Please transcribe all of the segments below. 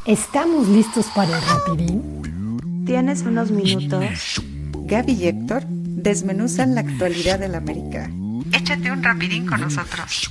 ¿Estamos listos para el rapidín? ¿Tienes unos minutos? Gaby y Héctor desmenuzan la actualidad del América. Échate un rapidín con nosotros.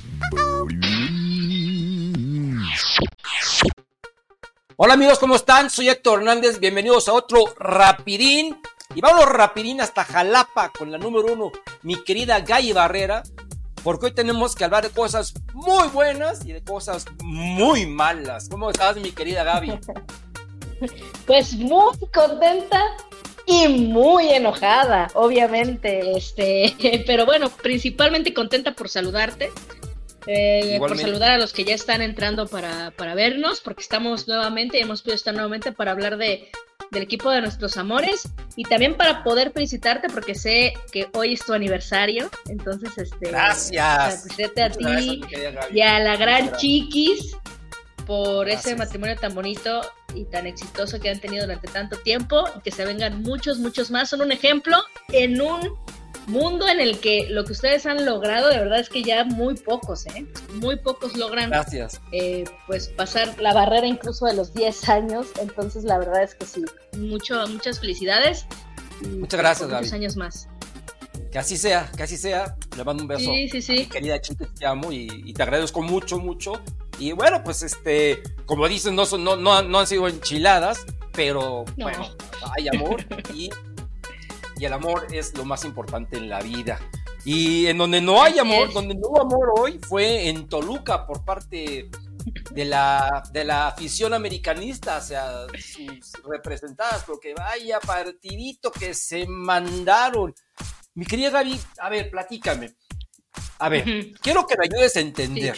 Hola amigos, ¿cómo están? Soy Héctor Hernández, bienvenidos a otro rapidín. Y vamos rapidín hasta Jalapa con la número 1, mi querida Gaby Barrera, porque hoy tenemos que hablar de cosas muy buenas y de cosas muy malas. ¿Cómo estás, mi querida Gaby? Pues muy contenta y muy enojada, obviamente, pero bueno, principalmente contenta por saludarte, por saludar a los que ya están entrando para vernos, porque estamos nuevamente, hemos podido estar nuevamente para hablar del equipo de nuestros amores y también para poder felicitarte porque sé que hoy es tu aniversario, entonces gracias. Felicitarte a ti y a la gran Chiquis por ese matrimonio tan bonito y tan exitoso que han tenido durante tanto tiempo y que se vengan muchos más. Son un ejemplo en un mundo en el que lo que ustedes han logrado, de verdad es que ya muy pocos logran pues pasar la barrera incluso de los 10 años, entonces la verdad es que sí, muchas felicidades. Muchas gracias, Gaby. Muchos años más. Que así sea, le mando un beso. Sí. Mi querida chica, te amo y te agradezco mucho. Y bueno, pues como dicen, no han sido enchiladas, pero no. Bueno, hay amor y el amor es lo más importante en la vida. Y en donde no hay amor, donde no hubo amor hoy, fue en Toluca por parte de la afición americanista, o sea, sus representadas, porque vaya partidito que se mandaron. Mi querida Gaby, a ver, platícame. A ver, quiero que me ayudes a entender.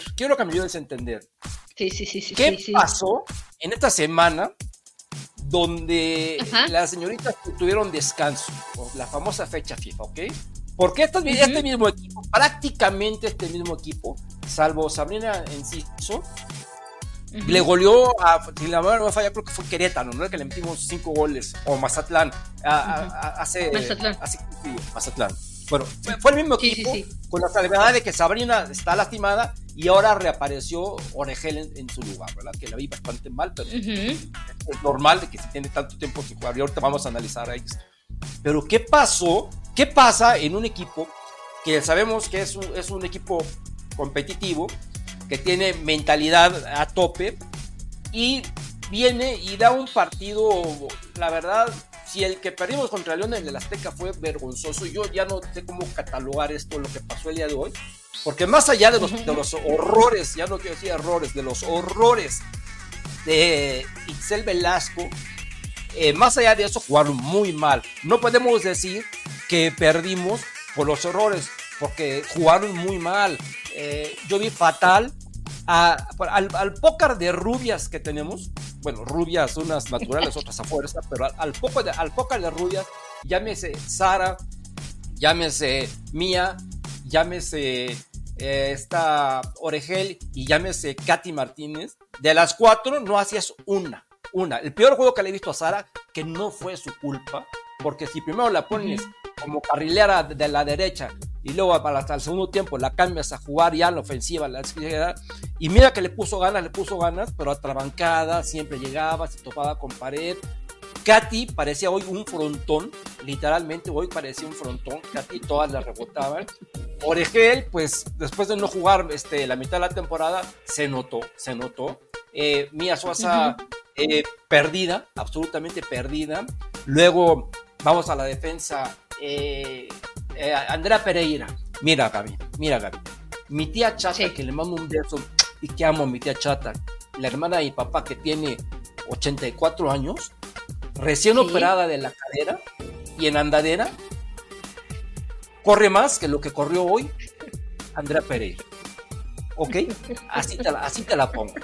Sí. ¿Qué pasó en esta semana donde las señoritas tuvieron descanso? La famosa fecha FIFA, ¿ok? Porque este mismo equipo, prácticamente este mismo equipo, salvo Sabrina Enciso, le goleó si la memoria no me falla, creo que fue Querétaro, ¿no? Que le metimos 5 goles, o Mazatlán, Mazatlán. Bueno, fue el mismo equipo, con la salvedad de que Sabrina está lastimada y ahora reapareció Orejel en su lugar, ¿verdad? Que la vi bastante mal, pero es normal de que si tiene tanto tiempo sin jugar, y ahorita vamos a analizar ahí. Pero ¿qué pasó? ¿Qué pasa en un equipo que sabemos que es un equipo competitivo, que tiene mentalidad a tope y viene y da un partido, la verdad, si el que perdimos contra León en el Azteca fue vergonzoso, yo ya no sé cómo catalogar lo que pasó el día de hoy, porque más allá de los horrores, ya no quiero decir errores, de los horrores de Itzel Velasco, más allá de eso jugaron muy mal. No podemos decir que perdimos por los errores, porque jugaron muy mal. Yo vi fatal al pócar de rubias que tenemos. Bueno, rubias, unas naturales, otras a fuerza, pero al pócar de rubias, llámese Sara, llámese Mía, llámese esta Orejel y llámese Katy Martínez. De las 4 no hacías una. El peor juego que le he visto a Sara, que no fue su culpa, porque si primero la pones como carrilera de la derecha y luego hasta el segundo tiempo la cambias a jugar ya en la ofensiva, y mira que le puso ganas, pero atrabancada, siempre llegaba, se topaba con pared. Katy parecía hoy un frontón, literalmente hoy parecía un frontón. Katy todas la rebotaban. Orejel, pues después de no jugar la mitad de la temporada, se notó. Mía Sosa perdida, absolutamente perdida. Luego vamos a la defensa. Andrea Pereira, mira Gaby, mi tía Chata, que le mando un beso y que amo a mi tía Chata, la hermana de mi papá que tiene 84 años, recién operada de la cadera y en andadera, corre más que lo que corrió hoy Andrea Pereira. ¿Ok? Así te la pongo.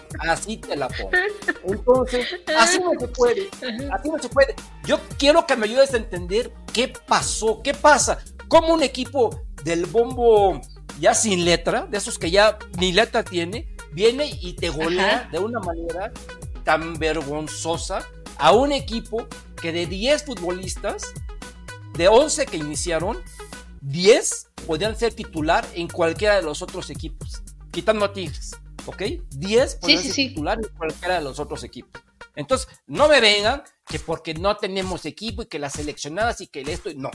Entonces, así no se puede. Yo quiero que me ayudes a entender qué pasó, qué pasa. Cómo un equipo del bombo ya sin letra, de esos que ya ni letra tiene, viene y te golea de una manera tan vergonzosa a un equipo que de 10 futbolistas, de 11 que iniciaron, 10 podían ser titular en cualquiera de los otros equipos. Quitando a Tigres, ¿ok? 10 podían ser titular en cualquiera de los otros equipos. Entonces, no me vengan que porque no tenemos equipo y que las seleccionadas y que esto, no,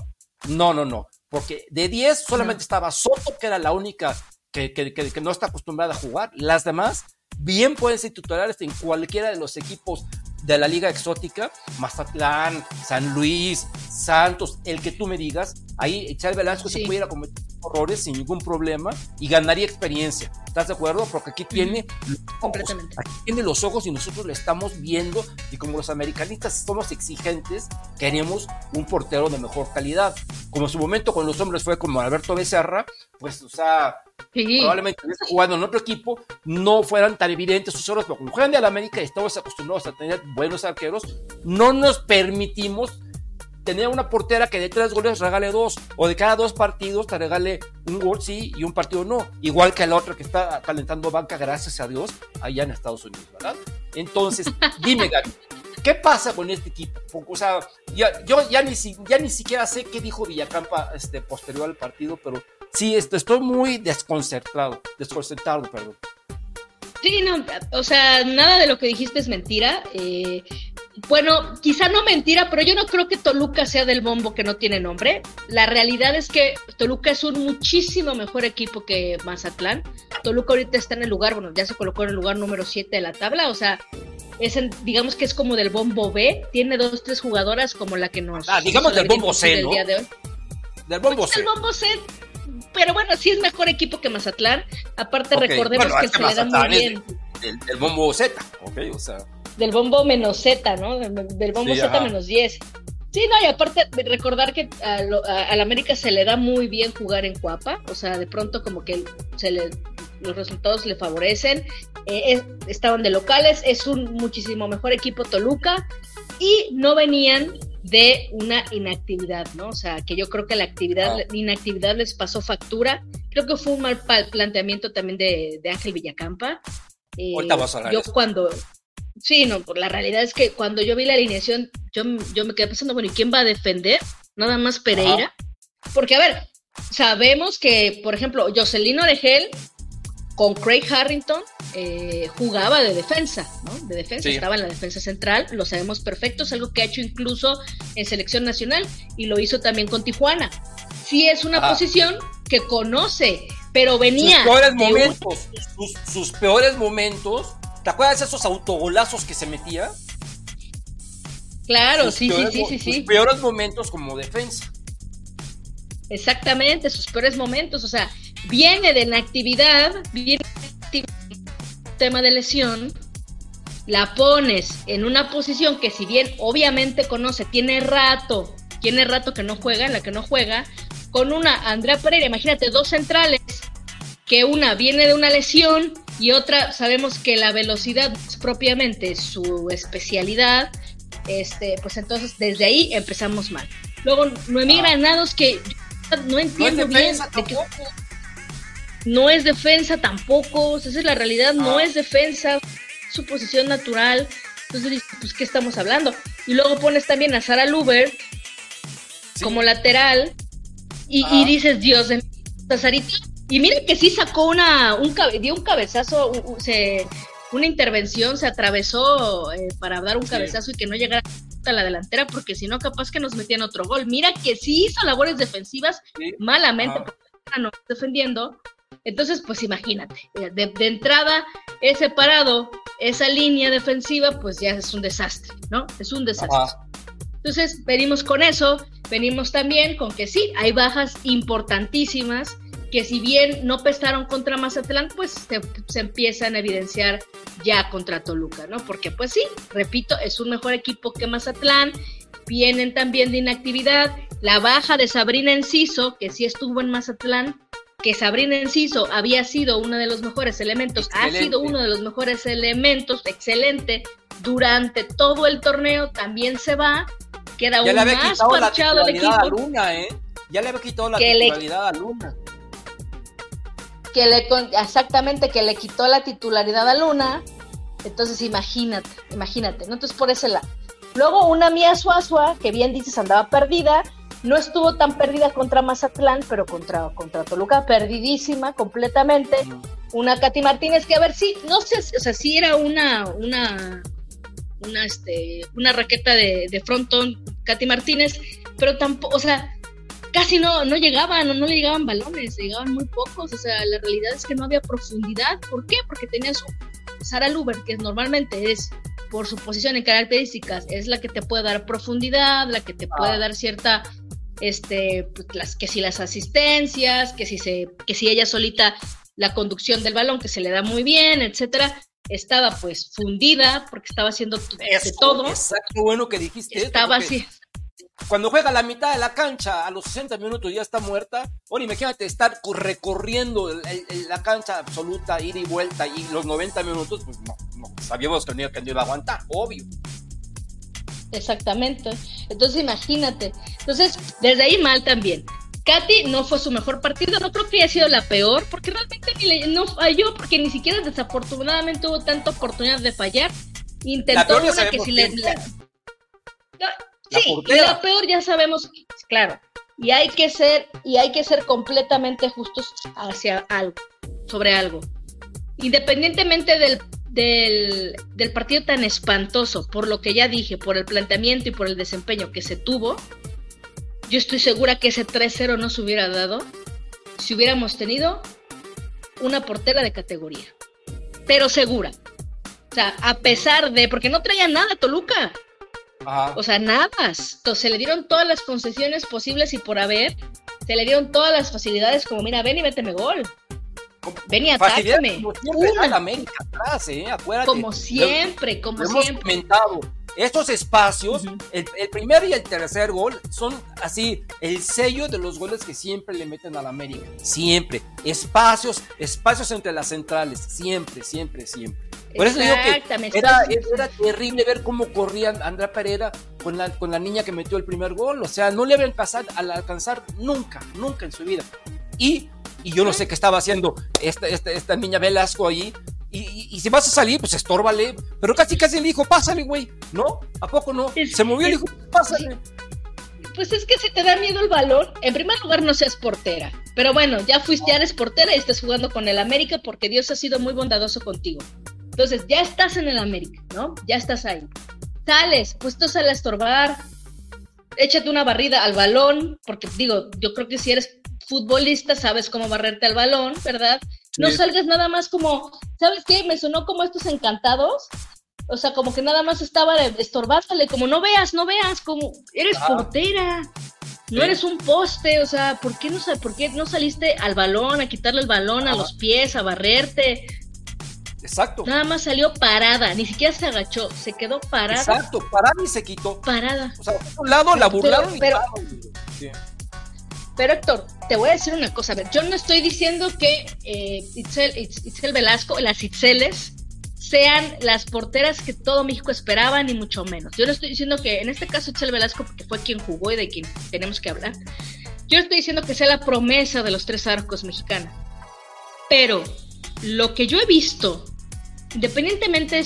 porque de 10 solamente estaba Soto, que era la única que no está acostumbrada a jugar. Las demás bien pueden ser titulares en cualquiera de los equipos de la Liga Exótica, Mazatlán, San Luis, Santos, el que tú me digas. Ahí Echar Velasco se pudiera cometer errores sin ningún problema y ganaría experiencia. ¿Estás de acuerdo? Porque aquí tiene completamente. Aquí tiene los ojos y nosotros lo estamos viendo, y como los americanistas somos exigentes, queremos un portero de mejor calidad. Como en su momento con los hombres fue como Alberto Becerra, pues, o sea, probablemente hubiese jugado en otro equipo, no fueran tan evidentes sus errores, pero como juegan de la América y estamos acostumbrados a tener buenos arqueros, no nos permitimos tener una portera que de 3 goles regale 2, o de cada 2 partidos te regale un gol sí y un partido no, igual que la otra que está calentando banca, gracias a Dios, allá en Estados Unidos, ¿verdad? Entonces, dime, Gaby, ¿qué pasa con este equipo? O sea, yo ya ni siquiera sé qué dijo Villacampa posterior al partido, pero sí, estoy muy desconcertado, perdón. Sí, no, o sea, nada de lo que dijiste es mentira. Bueno, quizá no mentira, pero yo no creo que Toluca sea del bombo que no tiene nombre. La realidad es que Toluca es un muchísimo mejor equipo que Mazatlán. Toluca ahorita está en el lugar, bueno, ya se colocó en el lugar número 7 de la tabla, o sea, digamos que es como del bombo B, tiene 2-3 jugadoras como la que nos... digamos del bombo C, ¿no? Día de hoy. Del bombo C. Del bombo C, pero bueno, sí es mejor equipo que Mazatlán. Aparte, recordemos que se le da muy bien. El bombo Z, ok, o sea... Del bombo menos Z, ¿no? Del bombo sí, Z menos 10. Sí, no, y aparte recordar que al América se le da muy bien jugar en Cuapa, o sea, de pronto como que los resultados le favorecen, estaban de locales, es un muchísimo mejor equipo Toluca, y no venían de una inactividad, ¿no? O sea, que yo creo que la inactividad les pasó factura. Creo que fue un mal planteamiento también de Ángel Villacampa. Ahorita vas a hablar eso. Sí, no, la realidad es que cuando yo vi la alineación, yo me quedé pensando, bueno, ¿y quién va a defender? Nada más Pereira. Porque, a ver, sabemos que, por ejemplo, Jocelyn Oregel con Craig Harrington jugaba de defensa, ¿no? De defensa, estaba en la defensa central, lo sabemos perfecto, es algo que ha hecho incluso en selección nacional y lo hizo también con Tijuana. Sí es una posición que conoce, pero venía... Sus peores momentos... ¿Te acuerdas de esos autogolazos que se metía? Claro, sí. Sus peores momentos como defensa. Exactamente, sus peores momentos. O sea, viene de inactividad, tema de lesión, la pones en una posición que si bien obviamente conoce, tiene rato que no juega, en la que no juega, con una Andrea Pereira, imagínate, 2 centrales, que una viene de una lesión y otra sabemos que la velocidad es propiamente su especialidad, pues entonces desde ahí empezamos mal. Luego Noemí Granados, que no entiendo bien no es defensa tampoco, o sea, esa es la realidad, no es defensa, su posición natural. Entonces, pues, ¿qué estamos hablando? Y luego pones también a Sara Luber como lateral y dices, Dios de mi, Sarita. Y miren que sí sacó dio un cabezazo, una intervención, se atravesó para dar un cabezazo y que no llegara a la delantera, porque si no, capaz que nos metían otro gol. Mira que sí hizo labores defensivas, malamente, porque no defendiendo. Entonces, pues imagínate, de entrada, ese parado, esa línea defensiva, pues ya es un desastre, ¿no? Es un desastre. Entonces, venimos con eso, venimos también con que sí, hay bajas importantísimas, que si bien no pesaron contra Mazatlán, pues se empiezan a evidenciar ya contra Toluca, ¿no? Porque pues sí, repito, es un mejor equipo que Mazatlán, vienen también de inactividad, la baja de Sabrina Enciso, que sí estuvo en Mazatlán, que Sabrina Enciso había sido uno de los mejores elementos, excelente. Ha sido uno de los mejores elementos, excelente, durante todo el torneo, también se va, queda aún más parchado el equipo. Ya le había quitado la titularidad a Luna. Exactamente, que le quitó la titularidad a Luna. Entonces imagínate, ¿no? Entonces por ese lado. Luego una Mía Suazua, que bien dices andaba perdida, no estuvo tan perdida contra Mazatlán, pero contra Toluca, perdidísima completamente. Una Katy Martínez, que a ver, sí, no sé, o sea, sí era una una raqueta de frontón, Katy Martínez, pero tampoco, o sea, casi no llegaban, o no le llegaban balones, llegaban muy pocos, o sea, la realidad es que no había profundidad. ¿Por qué? Porque tenías Sara Luber, que normalmente es, por su posición y características, es la que te puede dar profundidad, la que te puede dar cierta, que si las asistencias, que si ella solita la conducción del balón, que se le da muy bien, etcétera. Estaba pues fundida, porque estaba haciendo de todo. Exacto, bueno que dijiste. Estaba así. Cuando juega la mitad de la cancha, a los 60 minutos ya está muerta. Ahora imagínate estar recorriendo la cancha absoluta, ida y vuelta, y los 90 minutos, pues no sabíamos que no iba a aguantar, obvio. Exactamente. Entonces imagínate. Entonces, desde ahí mal también. Katy no fue su mejor partido, no creo que haya sido la peor, porque realmente no falló, porque ni siquiera desafortunadamente hubo tanta oportunidad de fallar. Intentó una que si la peor ya sabemos, claro, y hay que ser completamente justos sobre algo. Independientemente del partido tan espantoso, por lo que ya dije, por el planteamiento y por el desempeño que se tuvo, yo estoy segura que ese 3-0 no se hubiera dado si hubiéramos tenido una portera de categoría. Pero segura. O sea, a pesar de... Porque no traía nada Toluca. Ajá. O sea, nada. Entonces se le dieron todas las concesiones posibles y por haber. Se le dieron todas las facilidades como, mira, ven y méteme gol. Ven y atácame. Como siempre, América atrás, acuérdate. Como siempre. Hemos comentado. Estos espacios, el primer y el tercer gol, son así, el sello de los goles que siempre le meten al América. Siempre. Espacios entre las centrales. Siempre. Por eso digo que era terrible ver cómo corría Andrea Pereira con la niña que metió el primer gol. O sea, no le iba a alcanzar nunca en su vida. Y yo no sé qué estaba haciendo esta niña Velasco ahí. Y si vas a salir, pues estórbale. Pero casi le dijo, pásale, güey. ¿No? ¿A poco no? Se movió y le dijo, pásale. Pues es que si te da miedo el balón, en primer lugar no seas portera. Pero bueno, ya eres portera y estás jugando con el América porque Dios ha sido muy bondadoso contigo. Entonces, ya estás en el América, ¿no? Ya estás ahí. Sales, pues tú sales a estorbar. Échate una barrida al balón, porque digo, yo creo que si eres futbolista sabes cómo barrerte al balón, ¿verdad? No salgas nada más como, ¿sabes qué? Me sonó como estos Encantados, o sea, como que nada más estaba estorbándole, como no veas, como eres portera, no eres un poste, o sea, ¿por qué no saliste al balón, a quitarle el balón a los pies, a barrerte? Exacto. Nada más salió parada, ni siquiera se agachó, se quedó parada. Exacto, parada y se quitó. Parada. O sea, por un lado la burlaron Pero Héctor, te voy a decir una cosa, a ver, yo no estoy diciendo que Itzel Velasco, las Itzeles, sean las porteras que todo México esperaba, ni mucho menos. Yo no estoy diciendo que, en este caso Itzel Velasco, porque fue quien jugó y de quien tenemos que hablar, yo no estoy diciendo que sea la promesa de los tres arcos mexicanos. Pero lo que yo he visto, independientemente de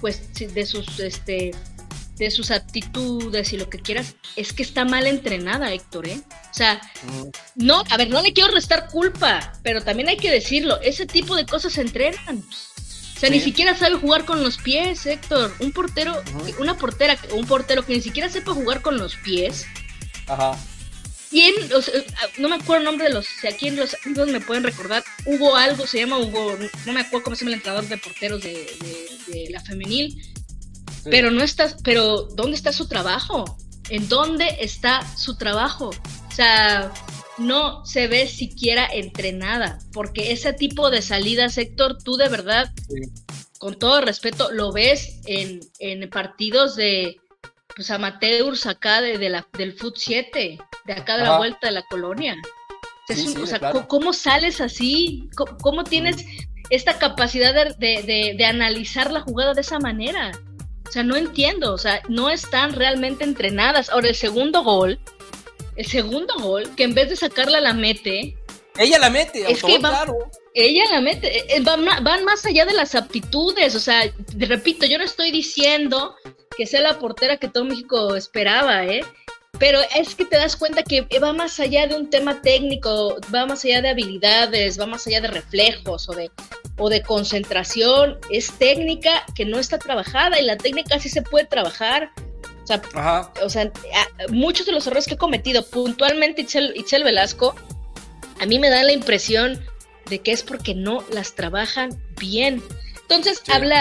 sus actitudes y lo que quieras, es que está mal entrenada, Héctor, O sea, no le quiero restar culpa, pero también hay que decirlo, ese tipo de cosas se entrenan. O sea, ni siquiera sabe jugar con los pies, Héctor. Un portero que ni siquiera sepa jugar con los pies. Ajá. O sea, no me acuerdo el nombre de si aquí en los amigos me pueden recordar, se llama Hugo, no me acuerdo cómo se llama el entrenador de porteros de la femenil. Sí. Pero ¿dónde está su trabajo? ¿En dónde está su trabajo? O sea, no se ve siquiera entrenada, porque ese tipo de salidas, Héctor, tú de verdad, con todo respeto, lo ves en partidos de pues amateurs acá del Fut 7, de acá de la vuelta de la colonia. Claro. ¿Cómo sales así? ¿Cómo tienes esta capacidad de analizar la jugada de esa manera? O sea, no entiendo, o sea, no están realmente entrenadas. Ahora, el segundo gol, que en vez de sacarla la mete. Ella la mete, claro. Ella la mete, van más allá de las aptitudes, o sea, repito, yo no estoy diciendo que sea la portera que todo México esperaba, pero es que te das cuenta que va más allá de un tema técnico, va más allá de habilidades, va más allá de reflejos o de o de concentración, es técnica que no está trabajada, y la técnica sí se puede trabajar. O sea, muchos de los errores que he cometido puntualmente Itzel Velasco, a mí me da la impresión de que es porque no las trabajan bien. Entonces,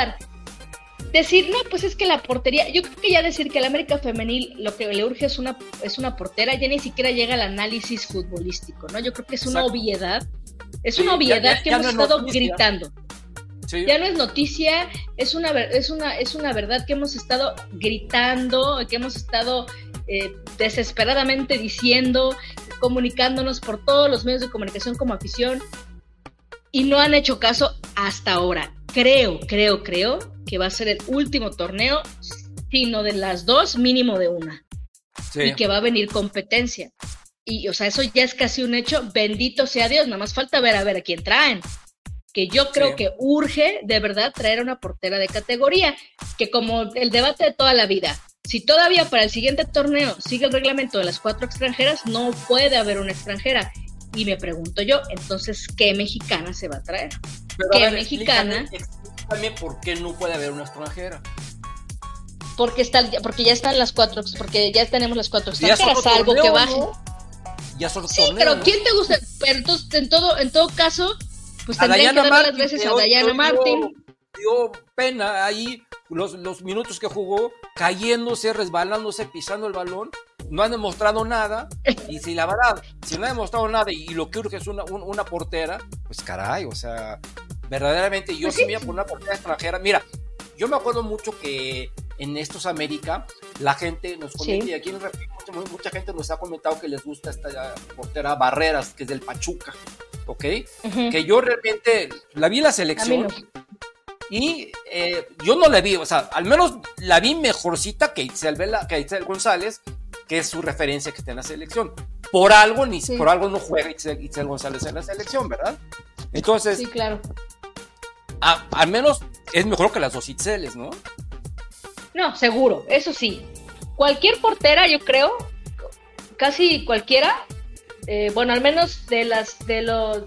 decir, no, pues es que la portería, yo creo que ya decir que al América femenil lo que le urge es una portera, ya ni siquiera llega al análisis futbolístico, ¿no? Yo creo que es una obviedad, una obviedad que hemos estado gritando. Sí. Ya no es noticia, es una verdad que hemos estado gritando, que hemos estado desesperadamente diciendo, comunicándonos por todos los medios de comunicación como afición, y no han hecho caso hasta ahora. Creo que va a ser el último torneo, sino de las dos, mínimo de una. Sí. Y que va a venir competencia. Y, o sea, eso ya es casi un hecho. Bendito sea Dios, nada más falta ver a quién traen. Que yo creo que urge, de verdad, traer a una portera de categoría. Que como el debate de toda la vida, si todavía para el siguiente torneo sigue el reglamento de las 4 extranjeras, no puede haber una extranjera. Y me pregunto yo, entonces, ¿qué mexicana se va a traer? Pero ¿qué mexicana? Explícame por qué no puede haber una extranjera. Porque ya están las 4, porque ya tenemos las 4 extranjeras, salvo que bajen. ¿No? Ya son sí, torneo, pero ¿no? ¿Quién te gusta? Pero entonces, en todo caso, pues tendrían que darle las veces a Dayana Martín. Dio pena ahí los minutos que jugó, cayéndose, resbalándose, pisando el balón. No han demostrado nada, y si la verdad, si no han demostrado nada y lo que urge es una portera, pues caray, o sea, verdaderamente yo sí me iba por una portera extranjera. Mira, yo me acuerdo mucho que en estos América, la gente nos comenta, y aquí en República mucha gente nos ha comentado que les gusta esta portera Barreras, que es del Pachuca, ¿ok? Que yo realmente la vi en la selección. Y yo no la vi, o sea, al menos la vi mejorcita que Itzel González, que es su referencia que está en la selección. Por algo no juega Itzel González en la selección, ¿verdad? Entonces, sí, claro. Al menos es mejor que las dos Itzeles, ¿no? No, seguro, eso sí. Cualquier portera, yo creo, casi cualquiera, bueno, al menos de los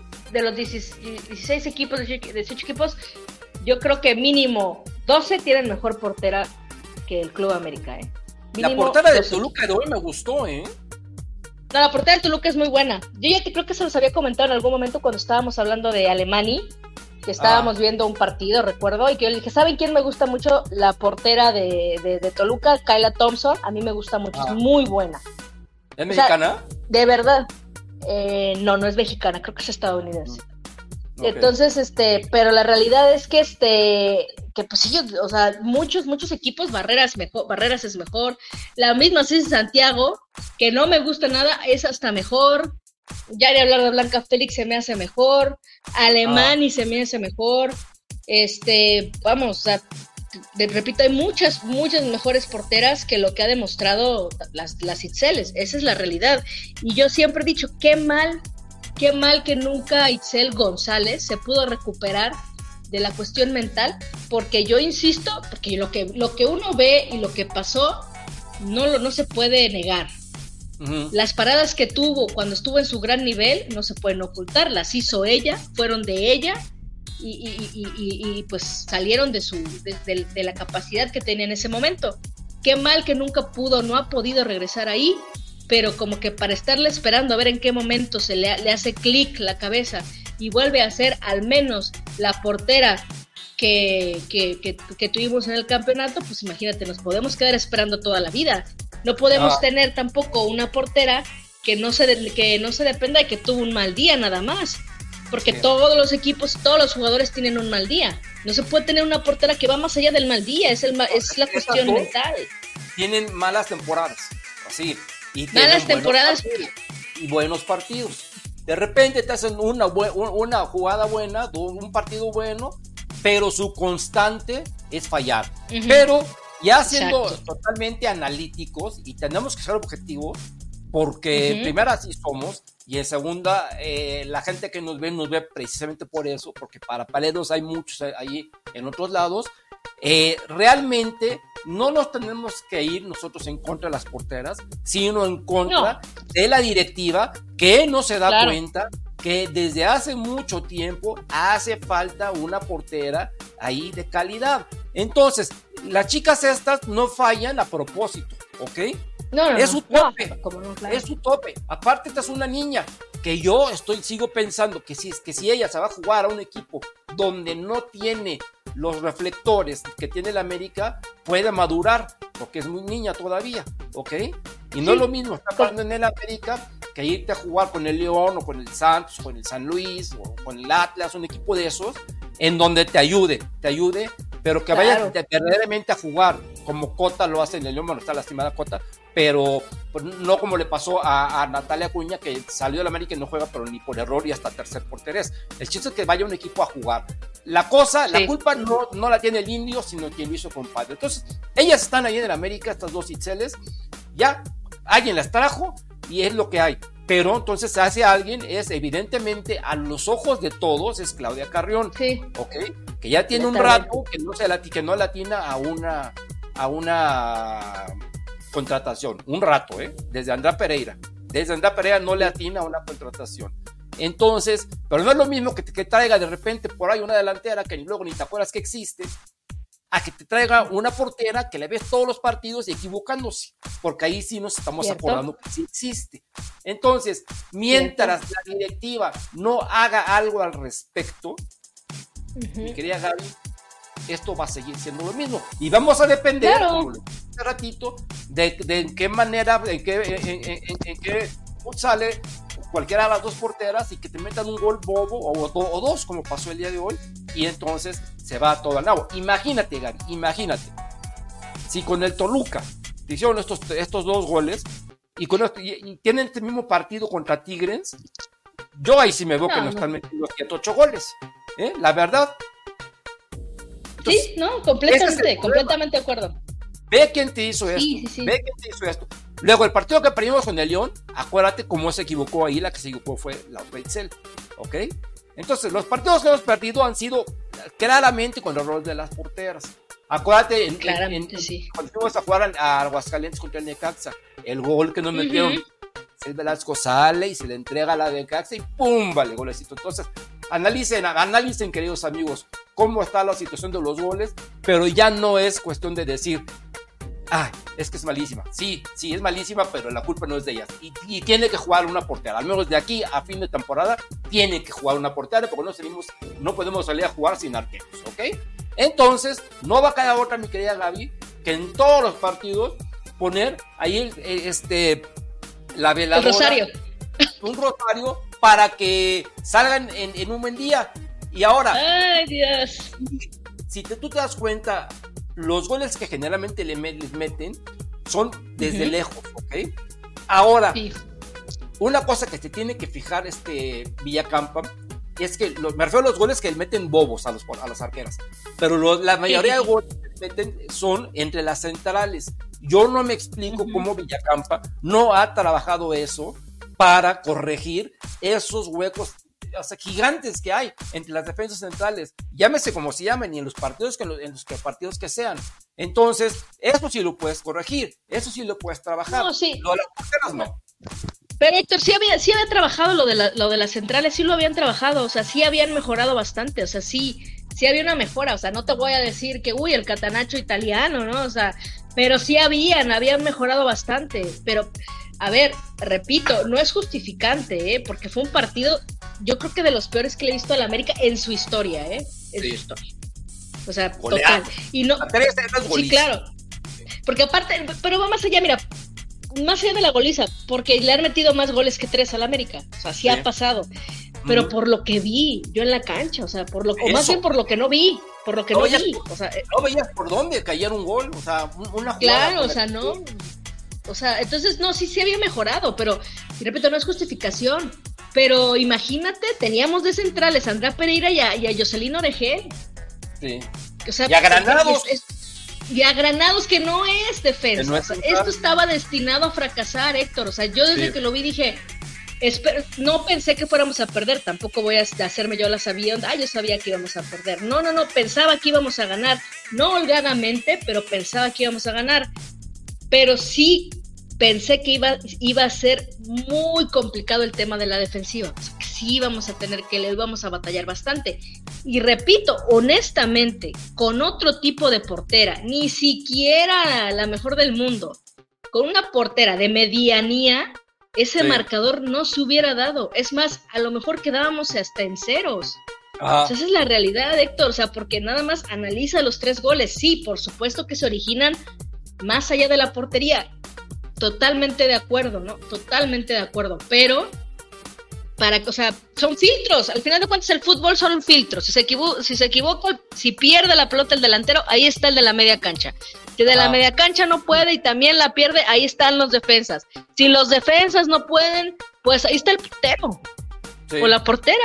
16 equipos, de 18 equipos, yo creo que mínimo 12 tienen mejor portera que el Club América, La portera de Toluca de hoy me gustó, No, la portera de Toluca es muy buena. Yo ya creo que se los había comentado en algún momento cuando estábamos hablando de Alemany, que estábamos viendo un partido, recuerdo, y que yo le dije, ¿saben quién me gusta mucho? La portera de Toluca, Kayla Thompson, a mí me gusta mucho, es muy buena. ¿Es mexicana? De verdad. No es mexicana, creo que es estadounidense. Okay. Entonces, pero la realidad es que pues ellos, o sea, muchos equipos, Barreras es mejor, la misma Ceci Santiago, que no me gusta nada, es hasta mejor, ya de hablar de Blanca Félix se me hace mejor, Alemany se me hace mejor, vamos, o sea, repito, hay muchas mejores porteras que lo que ha demostrado las Itzeles, esa es la realidad, y yo siempre he dicho, qué mal que nunca Itzel González se pudo recuperar de la cuestión mental, porque yo insisto, porque lo que uno ve y lo que pasó no se puede negar. Uh-huh. Las paradas que tuvo cuando estuvo en su gran nivel no se pueden ocultar, las hizo ella, fueron de ella y pues salieron de la capacidad que tenía en ese momento. Qué mal que nunca no ha podido regresar ahí, pero como que para estarle esperando a ver en qué momento se le hace clic la cabeza y vuelve a ser al menos la portera que tuvimos en el campeonato, pues imagínate, nos podemos quedar esperando toda la vida. No podemos tener tampoco una portera que no se dependa de que tuvo un mal día nada más, porque todos los equipos, todos los jugadores tienen un mal día. No se puede tener una portera que va más allá del mal día, es la cuestión mental. Tienen malas temporadas, así. Y malas temporadas y buenos partidos. De repente te hacen una jugada buena, un partido bueno, pero su constante es fallar. Uh-huh. Pero ya siendo totalmente analíticos, y tenemos que ser objetivos, porque en primera así somos, y en segunda la gente que nos ve precisamente por eso, porque para paleros hay muchos ahí en otros lados. Realmente no nos tenemos que ir nosotros en contra de las porteras, sino en contra de la directiva, que no se da cuenta que desde hace mucho tiempo hace falta una portera ahí de calidad. Entonces, las chicas estas no fallan a propósito, ¿ok? No, es su tope, claro. es su tope. Aparte, esta es una niña que yo sigo pensando que si ella se va a jugar a un equipo donde no tiene los reflectores que tiene el América, puede madurar, porque es muy niña todavía, ¿ok? Y no es lo mismo estar jugando en el América que irte a jugar con el León, o con el Santos, o con el San Luis, o con el Atlas, un equipo de esos, en donde te ayude, pero que vaya verdaderamente a jugar, como Cota lo hace en el León. Bueno, está lastimada Cota, pero no como le pasó a Natalia Acuña, que salió del América y no juega, pero ni por error, y hasta tercer porterés. El chiste es que vaya un equipo a jugar. La culpa no la tiene el indio, sino quien lo hizo, compadre. Entonces, ellas están ahí en el América, estas dos Itzeles, ya alguien las trajo y es lo que hay. Pero entonces hace alguien, es evidentemente a los ojos de todos, es Claudia Carrión, ¿ok? Que ya tiene un rato que no latina a una contratación, un rato, desde Andrea Pereira no le atina a una contratación. Entonces, pero no es lo mismo que traiga de repente por ahí una delantera que luego ni te acuerdas que existe, a que te traiga una portera que le ves todos los partidos y equivocándose, porque ahí sí nos estamos acordando que sí existe. Entonces, mientras la directiva no haga algo al respecto, mi querida Gaby, esto va a seguir siendo lo mismo, y vamos a depender, como lo dije hace ratito, de en qué manera, en qué sale cualquiera de las dos porteras, y que te metan un gol bobo o dos, como pasó el día de hoy, y entonces se va todo al nabo. Imagínate, Gaby, si con el Toluca te hicieron estos dos goles, y tienen este mismo partido contra Tigres, yo ahí sí me veo que no están metiendo 7-8 goles, la verdad. Entonces, sí, no, completamente de acuerdo. Ve quién te hizo esto, ve quién te hizo esto. Luego, el partido que perdimos con el León, acuérdate cómo se equivocó ahí, la que se equivocó fue la Itzel, ¿ok? Entonces, los partidos que hemos perdido han sido claramente con el rol de las porteras. Acuérdate, cuando fuimos a jugar a Aguascalientes contra el Necaxa, el gol que nos metieron, el Velasco sale y se le entrega a la de Necaxa y ¡pum! Vale, golecito. Entonces, analicen, queridos amigos, cómo está la situación de los goles, pero ya no es cuestión de decir, es que es malísima. Sí, es malísima, pero la culpa no es de ellas. Y tiene que jugar una portera. Al menos de aquí a fin de temporada, tiene que jugar una portera, porque no podemos salir a jugar sin arqueros, ¿ok? Entonces, no va a quedar otra, mi querida Gaby, que en todos los partidos poner ahí la veladora. Un rosario para que salgan en un buen día. Y ahora, ¡ay, Dios! Si tú te das cuenta, los goles que generalmente les meten son desde lejos, ¿ok? Ahora, una cosa que se tiene que fijar Villacampa es que me refiero a los goles que le meten bobos a las arqueras, pero la mayoría de goles que meten son entre las centrales. Yo no me explico cómo Villacampa no ha trabajado eso para corregir esos huecos, o sea, gigantes que hay entre las defensas centrales, llámese como se llamen, y en los partidos que sean. Entonces, eso sí lo puedes corregir, eso sí lo puedes trabajar. No, sí. Lo de las porteras no. Pero Héctor, sí había trabajado lo de las centrales, sí lo habían trabajado, o sea, sí habían mejorado bastante, o sea, sí había una mejora, o sea, no te voy a decir que, el Catanaccio italiano, ¿no? O sea, pero sí habían mejorado bastante, pero, a ver, repito, no es justificante, porque fue un partido, yo creo que de los peores que le he visto a la América en su historia, su historia. O sea, total. Y no, sí, claro, porque aparte, pero va más allá, mira, más allá de la goliza, porque le han metido más goles que 3 al América, o sea, sí ha pasado, pero por lo que vi yo en la cancha, o sea, o más bien por lo que no vi, o sea, no veías por dónde caía un gol, o sea, una jugada. Claro, o sea, no, o sea, entonces no, sí había mejorado, pero, y repito, no es justificación, pero imagínate, teníamos de centrales a Andrea Pereira y a Jocelyn Orejel. Sí. O sea, y a Granados. Y a Granados, que no es defensa. No es, o sea, esto estaba destinado a fracasar, Héctor. O sea, yo desde que lo vi dije, no pensé que fuéramos a perder. Tampoco voy a hacerme yo la sabía. Yo sabía que íbamos a perder. No, pensaba que íbamos a ganar. No holgadamente, pero pensaba que íbamos a ganar. Pero sí pensé que iba a ser muy complicado el tema de la defensiva. Sí íbamos a le íbamos a batallar bastante. Y repito, honestamente, con otro tipo de portera, ni siquiera la mejor del mundo, con una portera de medianía, ese marcador no se hubiera dado. Es más, a lo mejor quedábamos hasta en ceros. O sea, esa es la realidad, Héctor. O sea, porque nada más analiza los 3 goles. Sí, por supuesto que se originan más allá de la portería. Totalmente de acuerdo, ¿no? Totalmente de acuerdo. Pero, o sea, son filtros. Al final de cuentas, el fútbol son filtros. Si se equivoca, si pierde la pelota el delantero, ahí está el de la media cancha. Si de la media cancha no puede y también la pierde, ahí están los defensas. Si los defensas no pueden, pues ahí está el portero o la portera.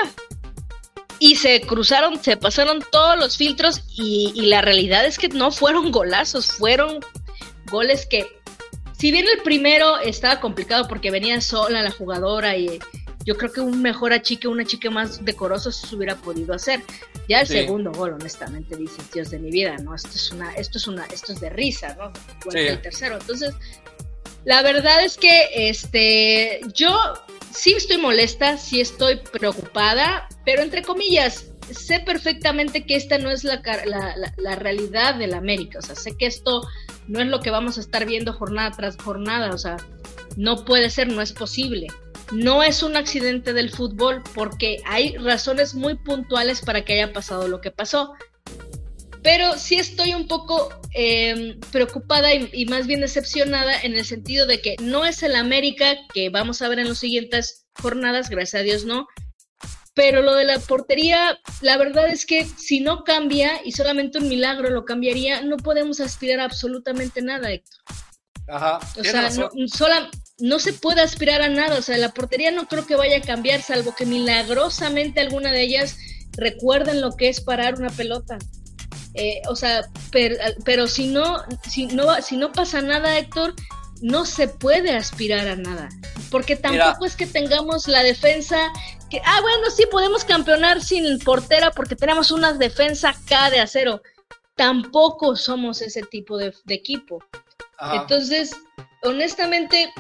Y se pasaron todos los filtros y la realidad es que no fueron golazos, fueron goles que, si bien el primero estaba complicado porque venía sola la jugadora y yo creo que un mejor achique, un achique más decoroso se hubiera podido hacer. Ya el segundo gol, honestamente, dices, Dios de mi vida, ¿no? Esto es de risa, ¿no? Igual que el tercero. Entonces, la verdad es que yo sí estoy molesta, sí estoy preocupada, pero entre comillas, sé perfectamente que esta no es la realidad de la América. O sea, sé que esto no es lo que vamos a estar viendo jornada tras jornada. O sea, no puede ser, no es posible. No es un accidente del fútbol porque hay razones muy puntuales para que haya pasado lo que pasó. Pero sí estoy un poco preocupada y más bien decepcionada en el sentido de que no es el América que vamos a ver en las siguientes jornadas, gracias a Dios no. Pero lo de la portería, la verdad es que si no cambia y solamente un milagro lo cambiaría, no podemos aspirar a absolutamente nada, Héctor. Ajá. O sea, no se puede aspirar a nada. O sea, la portería no creo que vaya a cambiar, salvo que milagrosamente alguna de ellas recuerden lo que es parar una pelota. O sea, pero si no pasa nada, Héctor, no se puede aspirar a nada, porque tampoco es que tengamos la defensa que, bueno, sí podemos campeonar sin portera porque tenemos una defensa K de acero. Tampoco somos ese tipo de equipo. Entonces, honestamente,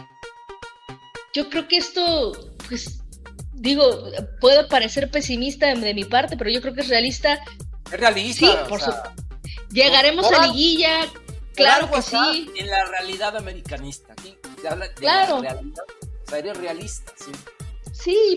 yo creo que esto, pues, digo, puede parecer pesimista de mi parte, pero yo creo que es realista. Es realista. Sí, por supuesto. Llegaremos a liguilla, claro que sí. En la realidad americanista, aquí se habla de claro. La realidad. O sea, eres realista, sí. Sí,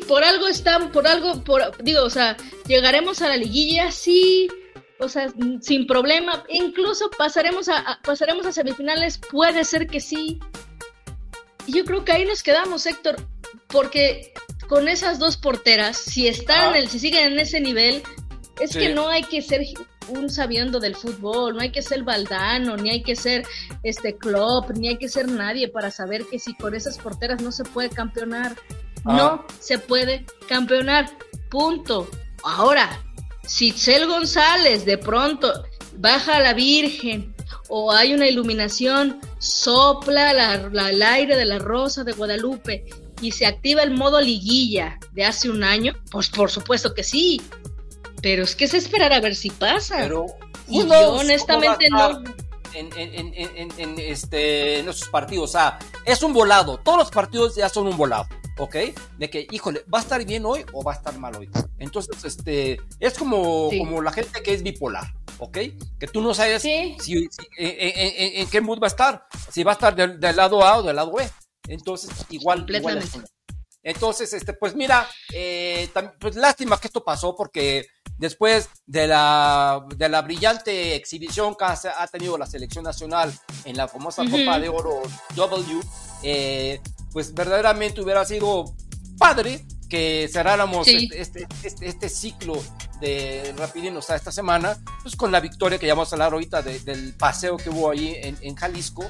o sea, llegaremos a la liguilla, sí, o sea, sin problema. Incluso pasaremos a semifinales, puede ser que sí. Y yo creo que ahí nos quedamos, Héctor, porque con esas 2 porteras, si siguen en ese nivel, es que no hay que ser un sabiendo del fútbol, no hay que ser Valdano, ni hay que ser Klopp, ni hay que ser nadie para saber que si con esas porteras no se puede campeonar. No se puede campeonar, punto. Ahora, si Itzel González de pronto baja a la Virgen o hay una iluminación, sopla el aire de la Rosa de Guadalupe y se activa el modo liguilla de hace un año, pues por supuesto que sí. Pero es que es esperar a ver si pasa. Pero y yo honestamente no. En esos partidos, o sea, es un volado. Todos los partidos ya son un volado, ¿ok? De que, híjole, ¿va a estar bien hoy o va a estar mal hoy? Entonces, es como la gente que es bipolar, ¿ok? Que tú no sabes en qué mood va a estar. Si va a estar del lado A o del lado B. Entonces, igual es. Entonces, pues mira, pues lástima que esto pasó porque después de la brillante exhibición que ha tenido la selección nacional en la famosa Copa de Oro W, pues verdaderamente hubiera sido padre que cerráramos este ciclo de Rapidín, o sea, esta semana, pues con la victoria que ya vamos a hablar ahorita del paseo que hubo ahí en Jalisco.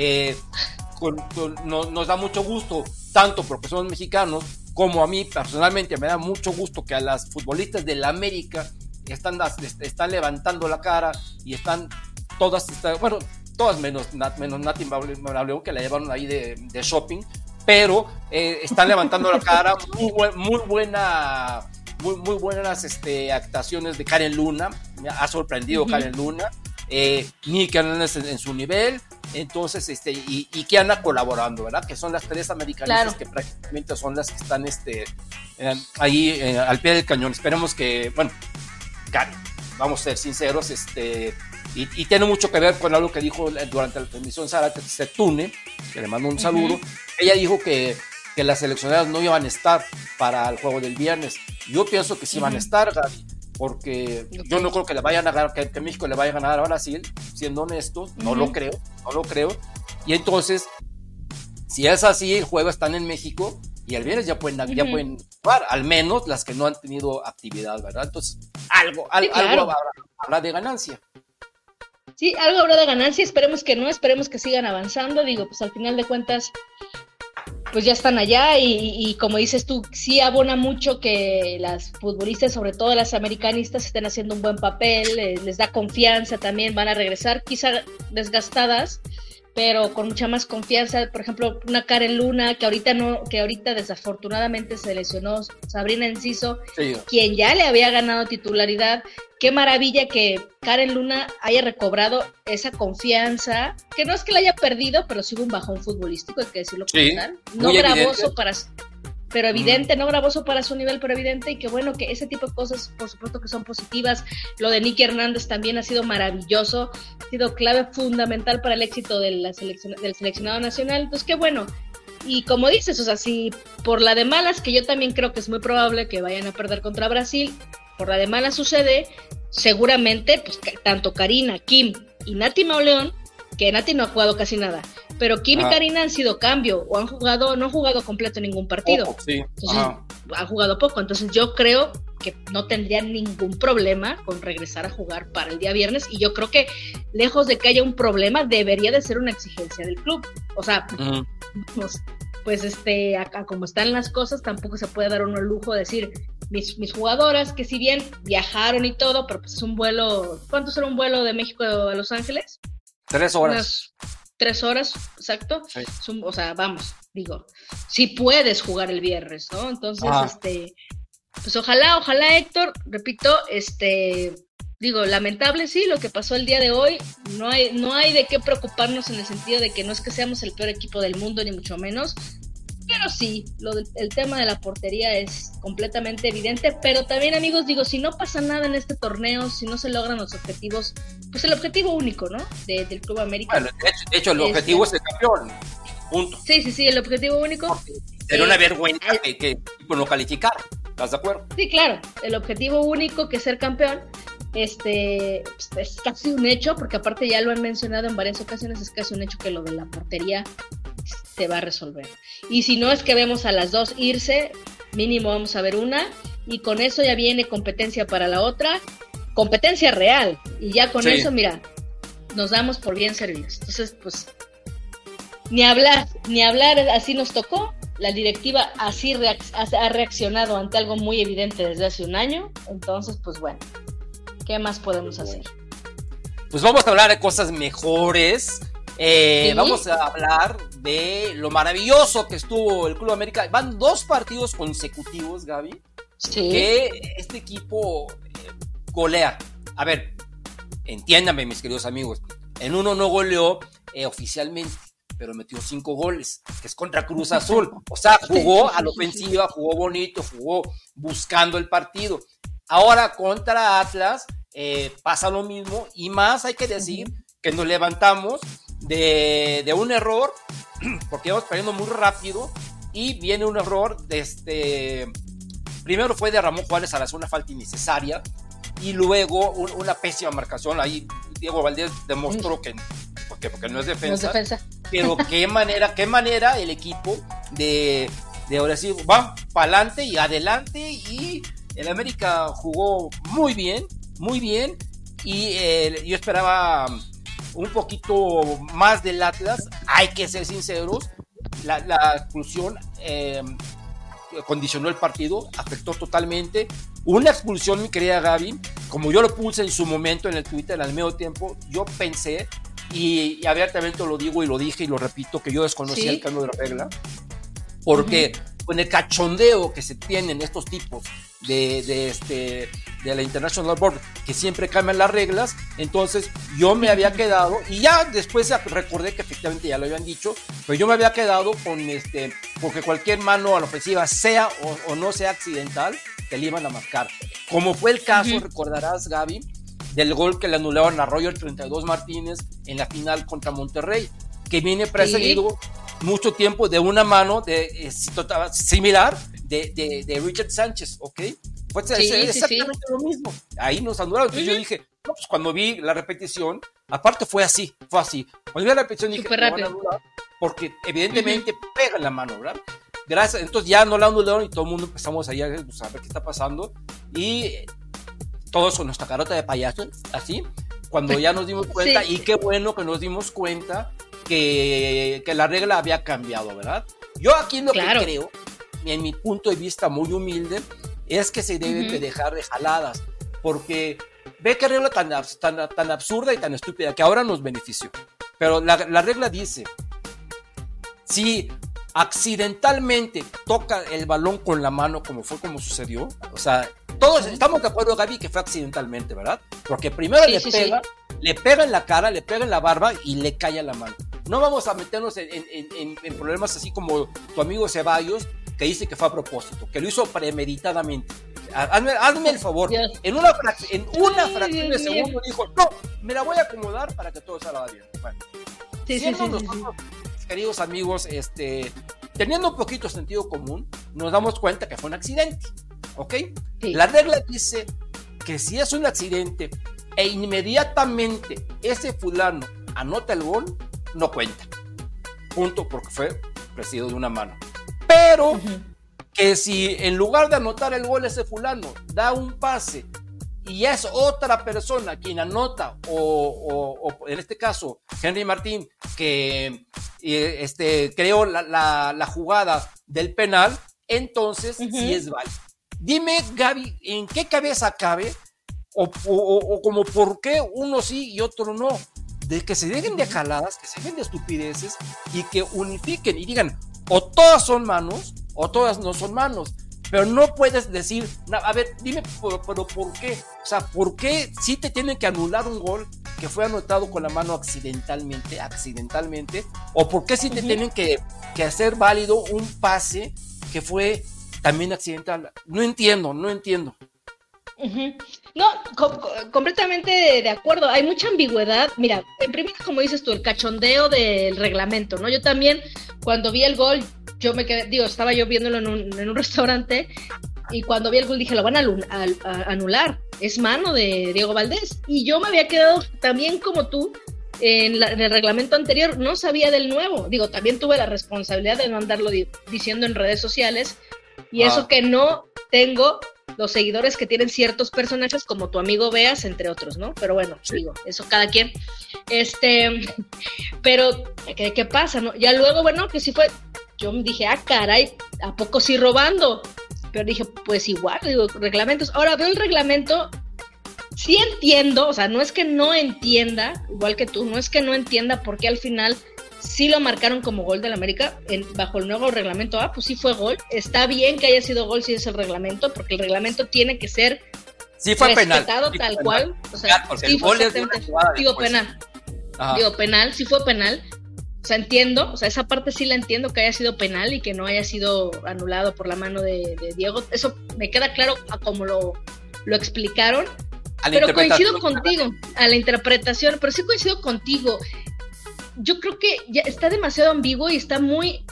Nos da mucho gusto, tanto porque somos mexicanos, como a mí personalmente me da mucho gusto que a las futbolistas de la América están levantando la cara y están todas menos Nati Mauleón, que la llevaron ahí de shopping, pero están levantando la cara. Muy buenas actuaciones de Karen Luna. Me ha sorprendido Karen Luna. Nick Hernández en su nivel, entonces, y que anda colaborando, ¿verdad? Que son las 3 americanistas que prácticamente son las que están ahí al pie del cañón. Esperemos que, bueno, gane, vamos a ser sinceros, y tiene mucho que ver con algo que dijo durante la transmisión Sara Setune, que le mando un saludo. Ella dijo que las seleccionadas no iban a estar para el juego del viernes. Yo pienso que sí van a estar, Gaby, porque yo no creo que le vayan a ganar, que México le vaya a ganar a Brasil, siendo honestos, no lo creo. Y entonces, si es así, el juego están en México y el viernes ya pueden jugar, al menos las que no han tenido actividad, ¿verdad? Entonces, algo habrá de ganancia. Sí, algo habrá de ganancia, esperemos que sigan avanzando, digo, pues al final de cuentas, pues ya están allá y como dices tú, sí abona mucho que las futbolistas, sobre todo las americanistas, estén haciendo un buen papel, les da confianza también, van a regresar quizá desgastadas, pero con mucha más confianza. Por ejemplo, una Karen Luna, que ahorita desafortunadamente se lesionó, Sabrina Enciso, quien ya le había ganado titularidad. Qué maravilla que Karen Luna haya recobrado esa confianza, que no es que la haya perdido, pero sí hubo un bajón futbolístico, hay que decirlo como tal. No gravoso pero evidente, no gravoso para su nivel, pero evidente, y que bueno, que ese tipo de cosas, por supuesto que son positivas. Lo de Nicky Hernández también ha sido maravilloso, ha sido clave fundamental para el éxito del seleccionado nacional, entonces qué bueno. Y como dices, o sea, si por la de malas, que yo también creo que es muy probable que vayan a perder contra Brasil, por la de malas sucede, seguramente, pues tanto Karina, Kim y Nati Mauleón, que Nati no ha jugado casi nada, pero Kim y Karina han sido cambio, o no han jugado completo ningún partido. Poco, sí. Entonces, han jugado poco, entonces yo creo que no tendrían ningún problema con regresar a jugar para el día viernes, y yo creo que lejos de que haya un problema, debería de ser una exigencia del club. O sea, pues acá como están las cosas, tampoco se puede dar uno el lujo de decir, mis jugadoras, que si bien viajaron y todo, pero pues es un vuelo, ¿cuánto será un vuelo de México a Los Ángeles? 3 horas. Unas 3 horas, exacto. Sí. O sea, vamos, digo, si puedes jugar el viernes, ¿no? Entonces, pues ojalá Héctor, repito, digo, lamentable sí lo que pasó el día de hoy, no hay de qué preocuparnos en el sentido de que no es que seamos el peor equipo del mundo, ni mucho menos, pero sí, el tema de la portería es completamente evidente, pero también, amigos, digo, si no pasa nada en este torneo, si no se logran los objetivos, pues el objetivo único, ¿no? Del Club América. Bueno, de hecho el objetivo es el campeón, punto. Sí, el objetivo único. Sería una vergüenza que no calificar, ¿estás de acuerdo? Sí, claro, el objetivo único que es ser campeón, es casi un hecho, porque aparte ya lo han mencionado en varias ocasiones, es casi un hecho que lo de la portería se va a resolver. Y si no es que vemos a las dos irse, mínimo vamos a ver una, y con eso ya viene competencia para la otra, competencia real, y ya con eso, mira, nos damos por bien servidos. Entonces, pues, ni hablar, así nos tocó. La directiva así ha reaccionado ante algo muy evidente desde hace un año, entonces, pues bueno, ¿qué más podemos hacer? Pues vamos a hablar de cosas mejores. Vamos a hablar de lo maravilloso que estuvo el Club América. Van 2 partidos consecutivos, Gaby, que este equipo golea. A ver, entiéndanme, mis queridos amigos, en uno no goleó oficialmente, pero metió 5 goles, que es contra Cruz Azul. O sea, jugó a la ofensiva, jugó bonito, jugó buscando el partido. Ahora contra Atlas pasa lo mismo, y más hay que decir que nos levantamos de un error, porque íbamos perdiendo muy rápido, y viene un error primero fue de Ramón Juárez al hacer una falta innecesaria, y luego una pésima marcación. Ahí Diego Valdés demostró que porque no es defensa, pero qué manera el equipo de ahora sí va para adelante y adelante, y el América jugó muy bien, y yo esperaba un poquito más del Atlas. Hay que ser sinceros, la expulsión condicionó el partido, afectó totalmente. Una expulsión, mi querida Gaby, como yo lo puse en su momento en el Twitter al medio tiempo, yo pensé, y abiertamente lo digo y lo dije y lo repito, que yo desconocía el cambio de la regla, porque con el cachondeo que se tienen estos tipos de la International Board, que siempre cambian las reglas, entonces yo me había quedado, y ya después recordé que efectivamente ya lo habían dicho, pero yo me había quedado con porque cualquier mano a la ofensiva, sea o no sea accidental, te le iban a marcar. Como fue el caso, recordarás, Gaby, del gol que le anularon a Roger 32 Martínez en la final contra Monterrey, que viene precedido mucho tiempo de una mano similar de Richard Sánchez, ¿ok? Fue exactamente lo mismo. Ahí nos anularon. Entonces yo dije, no, pues cuando vi la repetición, aparte fue así. Cuando vi la repetición dije, me van a anular, porque evidentemente pega en la mano, ¿verdad? Gracias, entonces ya no la anularon y todo el mundo empezamos ahí a ver qué está pasando, y todos con nuestra carota de payaso, así, cuando ya nos dimos cuenta, y qué bueno que nos dimos cuenta que la regla había cambiado, ¿verdad? Yo aquí lo que creo, en mi punto de vista muy humilde, es que se deben de dejar de jaladas, porque ve qué regla tan absurda y tan estúpida, que ahora nos benefició. Pero la regla dice, si accidentalmente toca el balón con la mano, como sucedió, o sea, todos estamos de acuerdo, Gaby, que fue accidentalmente, ¿verdad? Porque primero le pega en la cara, le pega en la barba y le cae a la mano. No vamos a meternos en problemas así como tu amigo Ceballos, que dice que fue a propósito, que lo hizo premeditadamente. Hazme el favor, en una fracción de segundo dijo, no, me la voy a acomodar para que todo salga bien. Bueno, nosotros, queridos amigos, teniendo un poquito de sentido común, nos damos cuenta que fue un accidente, ¿ok? Sí. La regla dice que si es un accidente e inmediatamente ese fulano anota el gol, no cuenta. Punto, porque fue presidido de una mano. Pero que si en lugar de anotar el gol ese fulano da un pase y es otra persona quien anota, o en este caso Henry Martín, que creó la jugada del penal, entonces sí es válido. Dime, Gaby, ¿en qué cabeza cabe o como por qué uno sí y otro no? De que se dejen de jaladas, que se dejen de estupideces y que unifiquen y digan, o todas son manos o todas no son manos. Pero no puedes decir, a ver, dime, pero ¿por qué? O sea, ¿por qué sí te tienen que anular un gol que fue anotado con la mano accidentalmente? ¿O por qué sí te tienen que hacer válido un pase que fue también accidental? No entiendo. No, completamente de acuerdo. Hay mucha ambigüedad. Mira, en primer, como dices tú, el cachondeo del reglamento, ¿no? Yo también, cuando vi el gol, yo me quedé, estaba yo viéndolo en un restaurante, y cuando vi el gol dije, lo van a anular, es mano de Diego Valdés. Y yo me había quedado también como tú en el reglamento anterior, no sabía del nuevo. También tuve la responsabilidad de no andarlo diciendo en redes sociales, y eso que no tengo los seguidores que tienen ciertos personajes como tu amigo Beas, entre otros, ¿no? Pero bueno, eso cada quien. Pero, ¿qué pasa, no? Ya luego, bueno, que sí fue, yo me dije, caray, ¿a poco sí robando? Pero dije, pues igual, reglamentos. Ahora veo el reglamento, sí entiendo, o sea, no es que no entienda, igual que tú, no es que no entienda por qué al final sí lo marcaron como gol del América bajo el nuevo reglamento. Pues sí fue gol. Está bien que haya sido gol si es el reglamento, porque el reglamento tiene que ser respetado penal, tal cual. O sea, sí fue penal. Penal, sí fue penal. O sea, entiendo, o sea, esa parte sí la entiendo, que haya sido penal y que no haya sido anulado por la mano de Diego. Eso me queda claro a como lo explicaron. Pero coincido contigo, a la interpretación, pero sí coincido contigo. Yo creo que ya está demasiado ambiguo y está muy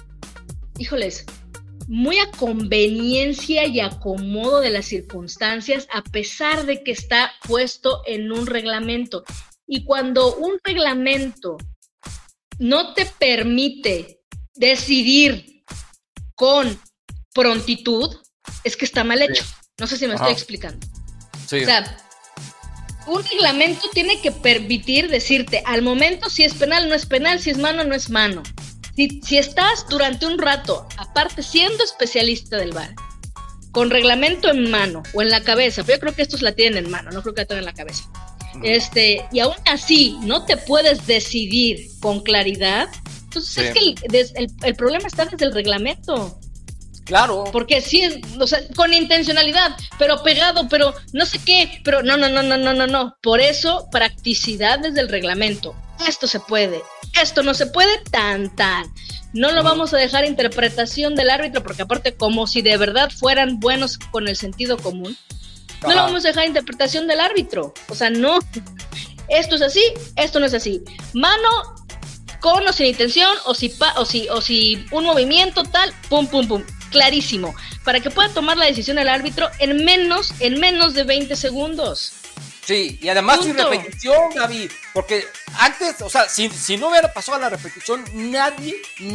a conveniencia y acomodo de las circunstancias, a pesar de que está puesto en un reglamento. Y cuando un reglamento no te permite decidir con prontitud, es que está mal hecho. No sé si me estoy explicando. Sí. O sea, un reglamento tiene que permitir decirte al momento si es penal, no es penal, si es mano, no es mano. Si estás durante un rato, aparte siendo especialista del VAR, con reglamento en mano o en la cabeza, pero yo creo que estos la tienen en mano, no creo que la tengan en la cabeza. Y aún así no te puedes decidir con claridad, entonces es que el problema está desde el reglamento. Claro. Porque sí es, o sea, con intencionalidad, pero pegado, pero no sé qué, pero no. Por eso, practicidad desde el reglamento. Esto se puede, esto no se puede, tan. No lo vamos a dejar a interpretación del árbitro, porque aparte, como si de verdad fueran buenos con el sentido común, no lo vamos a dejar a interpretación del árbitro. O sea, no, esto es así, esto no es así. Mano con o sin intención, o si un movimiento tal, pum. Clarísimo, para que pueda tomar la decisión el árbitro en menos de 20 segundos. Sí, y además Punto. sin repetición, Gaby, porque antes, o sea, si no hubiera pasado a la repetición, nadie,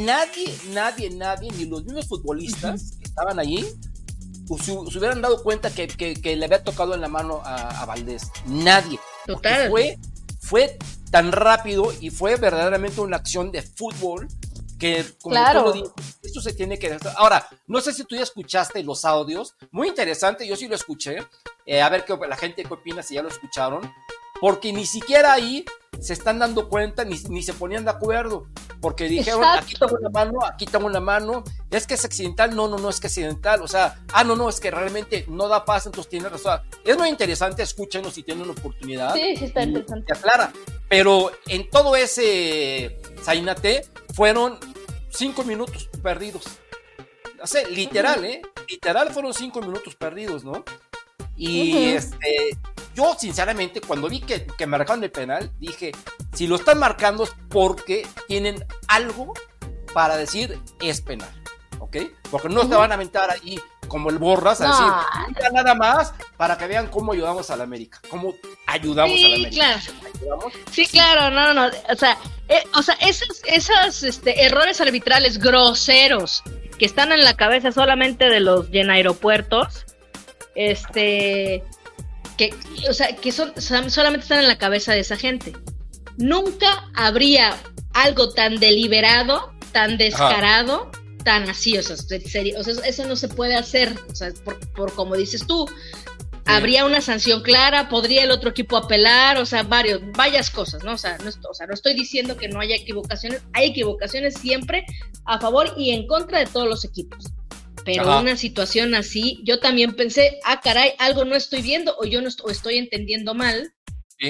ni los mismos futbolistas que estaban allí, se hubieran dado cuenta que le había tocado en la mano a Valdés. Nadie. Total. Fue tan rápido y fue verdaderamente una acción de fútbol que, como claro, tú lo dices, esto se tiene que... Ahora, no sé si tú ya escuchaste los audios, muy interesante, yo sí lo escuché, a ver la gente qué opina, si ya lo escucharon, porque ni siquiera ahí se están dando cuenta, ni se ponían de acuerdo, porque dijeron, exacto, aquí tengo una mano, es que es accidental, no es que es accidental, o sea, no, es que realmente no da paz, entonces tiene razón. Es muy interesante, escúchenos si tienen una oportunidad. Sí, está interesante. Se aclara, pero en todo ese Zainate fueron 5 minutos perdidos. O sea, literal fueron 5 minutos perdidos, ¿no? Y yo sinceramente cuando vi que marcaron el penal, dije, si lo están marcando es porque tienen algo para decir es penal, ¿ok? Porque no te van a aventar ahí como el Borras a decir, nada más para que vean cómo ayudamos a la América, cómo ayudamos a la América. Claro. Sí, claro, no, o sea, esos errores arbitrales groseros que están en la cabeza solamente de los llenaeropuertos, que solamente están en la cabeza de esa gente. Nunca habría algo tan deliberado, tan descarado, tan así, o sea, serio, o sea, eso no se puede hacer, o sea, por como dices tú, habría una sanción clara, podría el otro equipo apelar, o sea, varias cosas, ¿no? O sea, no estoy diciendo que no haya equivocaciones, hay equivocaciones siempre a favor y en contra de todos los equipos. Pero una situación así, yo también pensé, caray, algo no estoy viendo, o yo no estoy entendiendo mal. ¿Sí?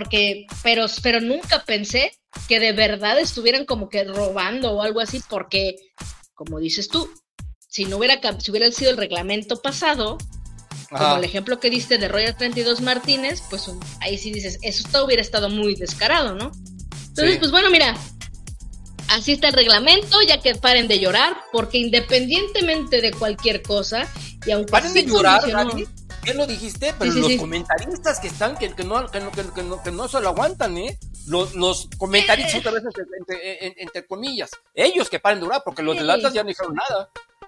Pero nunca pensé que de verdad estuvieran como que robando o algo así, porque, como dices tú, si hubiera sido el reglamento pasado, como el ejemplo que diste de Roger 32 Martínez, pues ahí sí dices, eso hubiera estado muy descarado, ¿no? Entonces, pues bueno, mira, así está el reglamento, ya que paren de llorar, porque independientemente de cualquier cosa, y aunque paren de llorar, Gaby, bien lo dijiste, pero los comentaristas que están, que no se lo aguantan, los comentaristas otra vez entre comillas, ellos que paren de llorar, porque los del Atlas ya no dijeron nada.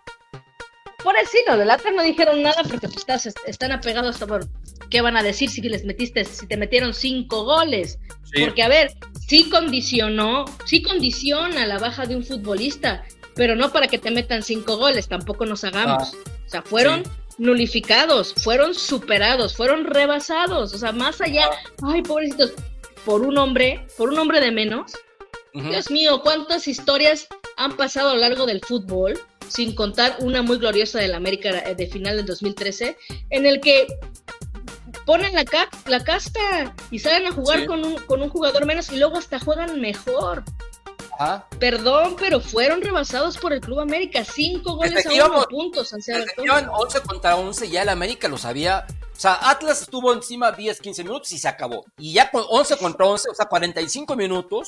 Por eso sí, los del Atlas no dijeron nada, porque pues están apegados a por qué van a decir si te metieron 5 goles. Sí. Porque a ver, sí condiciona la baja de un futbolista, pero no para que te metan 5 goles, tampoco nos hagamos. O sea, fueron nulificados, fueron superados, fueron rebasados, o sea, más allá, ay, pobrecitos, por un hombre de menos. Dios mío, cuántas historias han pasado a lo largo del fútbol, sin contar una muy gloriosa del América de final del 2013, en el que ponen la casta y salen a jugar con un jugador menos y luego hasta juegan mejor. Perdón, pero fueron rebasados por el Club América, 5 goles a 1 puntos. Iban 11 contra 11, ya el América lo sabía. O sea, Atlas estuvo encima 10, 15 minutos y se acabó. Y ya con 11 contra 11, o sea, 45 minutos,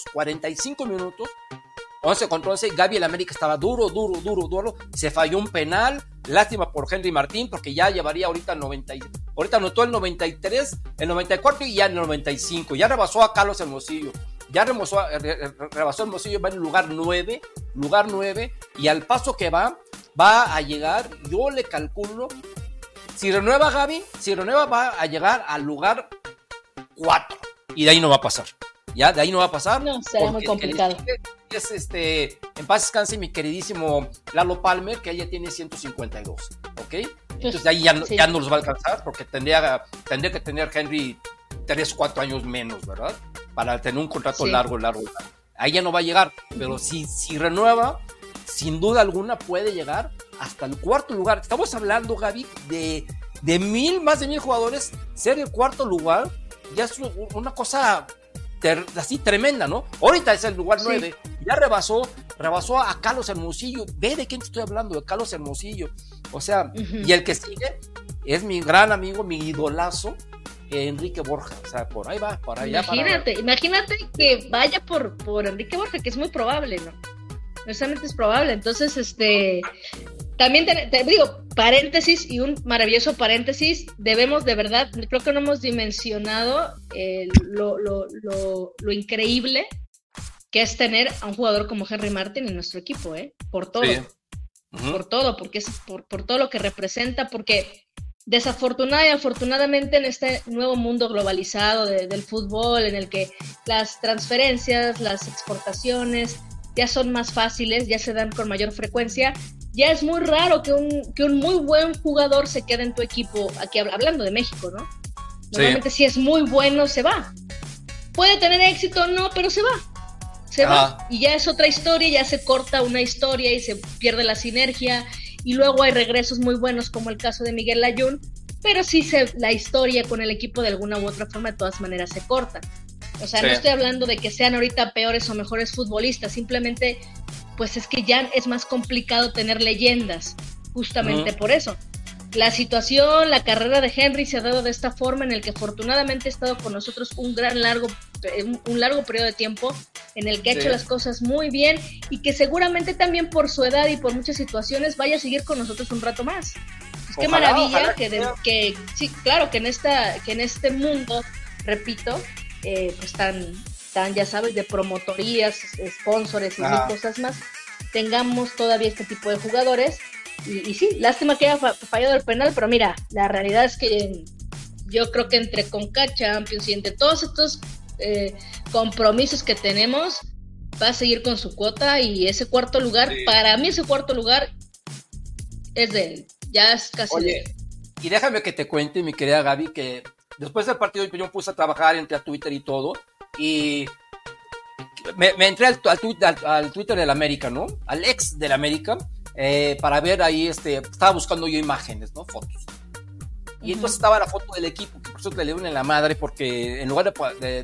11 contra 11, Gaby, el América estaba duro, se falló un penal, lástima por Henry Martín, porque ya llevaría ahorita anotó el 93, el 94 y ya el 95, ya rebasó a Carlos Hermosillo, rebasó Hermosillo, va en lugar 9, y al paso que va a llegar, yo le calculo, si renueva Gaby, va a llegar al lugar 4, y de ahí no va a pasar. Ya, de ahí no va a pasar. No, será muy complicado. Es en paz descanse mi queridísimo Lalo Palmer, que ella tiene 152, ¿ok? Entonces de ahí ya no los va a alcanzar, porque tendría que tener Henry 3-4 años menos, ¿verdad? Para tener un contrato largo. Ahí ya no va a llegar, pero si renueva, sin duda alguna puede llegar hasta el cuarto lugar. Estamos hablando, Gaby, de más de 1,000 jugadores. Ser el cuarto lugar ya es una cosa así tremenda, ¿no? Ahorita es el lugar 9, ya rebasó a Carlos Hermosillo. Ve de quién te estoy hablando, de Carlos Hermosillo. O sea, y el que sigue es mi gran amigo, mi idolazo, Enrique Borja. O sea, por ahí va, por allá. Imagínate que vaya por Enrique Borja, que es muy probable, ¿no? Necesariamente es probable. Entonces, también te digo, paréntesis y un maravilloso paréntesis, debemos de verdad, creo que no hemos dimensionado lo increíble que es tener a un jugador como Henry Martin en nuestro equipo, por todo, por todo, porque es por todo lo que representa, porque desafortunada y afortunadamente en este nuevo mundo globalizado del fútbol, en el que las transferencias, las exportaciones ya son más fáciles, ya se dan con mayor frecuencia. Ya es muy raro que un muy buen jugador se quede en tu equipo, aquí hablando de México, ¿no? Normalmente si es muy bueno, se va. Puede tener éxito, no, pero se va. Y ya es otra historia, ya se corta una historia y se pierde la sinergia, y luego hay regresos muy buenos, como el caso de Miguel Layún, pero sí la historia con el equipo de alguna u otra forma de todas maneras se corta. O sea, no estoy hablando de que sean ahorita peores o mejores futbolistas, simplemente pues es que ya es más complicado tener leyendas, justamente por eso. La situación, la carrera de Henry se ha dado de esta forma, en el que afortunadamente ha estado con nosotros un largo periodo de tiempo, en el que ha hecho las cosas muy bien, y que seguramente también por su edad y por muchas situaciones vaya a seguir con nosotros un rato más. Pues qué maravilla que sí, claro, que en este mundo, repito, pues tan, ya sabes, de promotorías, sponsors y mil cosas más, tengamos todavía este tipo de jugadores. Y sí, lástima que haya fallado el penal, pero mira, la realidad es que yo creo que entre Conca Champions y entre todos estos compromisos que tenemos, va a seguir con su cuota, y ese cuarto lugar, para mí ese cuarto lugar es de él, ya es casi de él. Y déjame que te cuente, mi querida Gaby, que después del partido yo me puse a trabajar, entré a Twitter y todo, y me entré al Twitter del América, ¿no? Al ex del América, para ver ahí, estaba buscando yo imágenes, ¿no? Fotos. Y entonces estaba la foto del equipo, que por eso le dieron en la madre, porque en lugar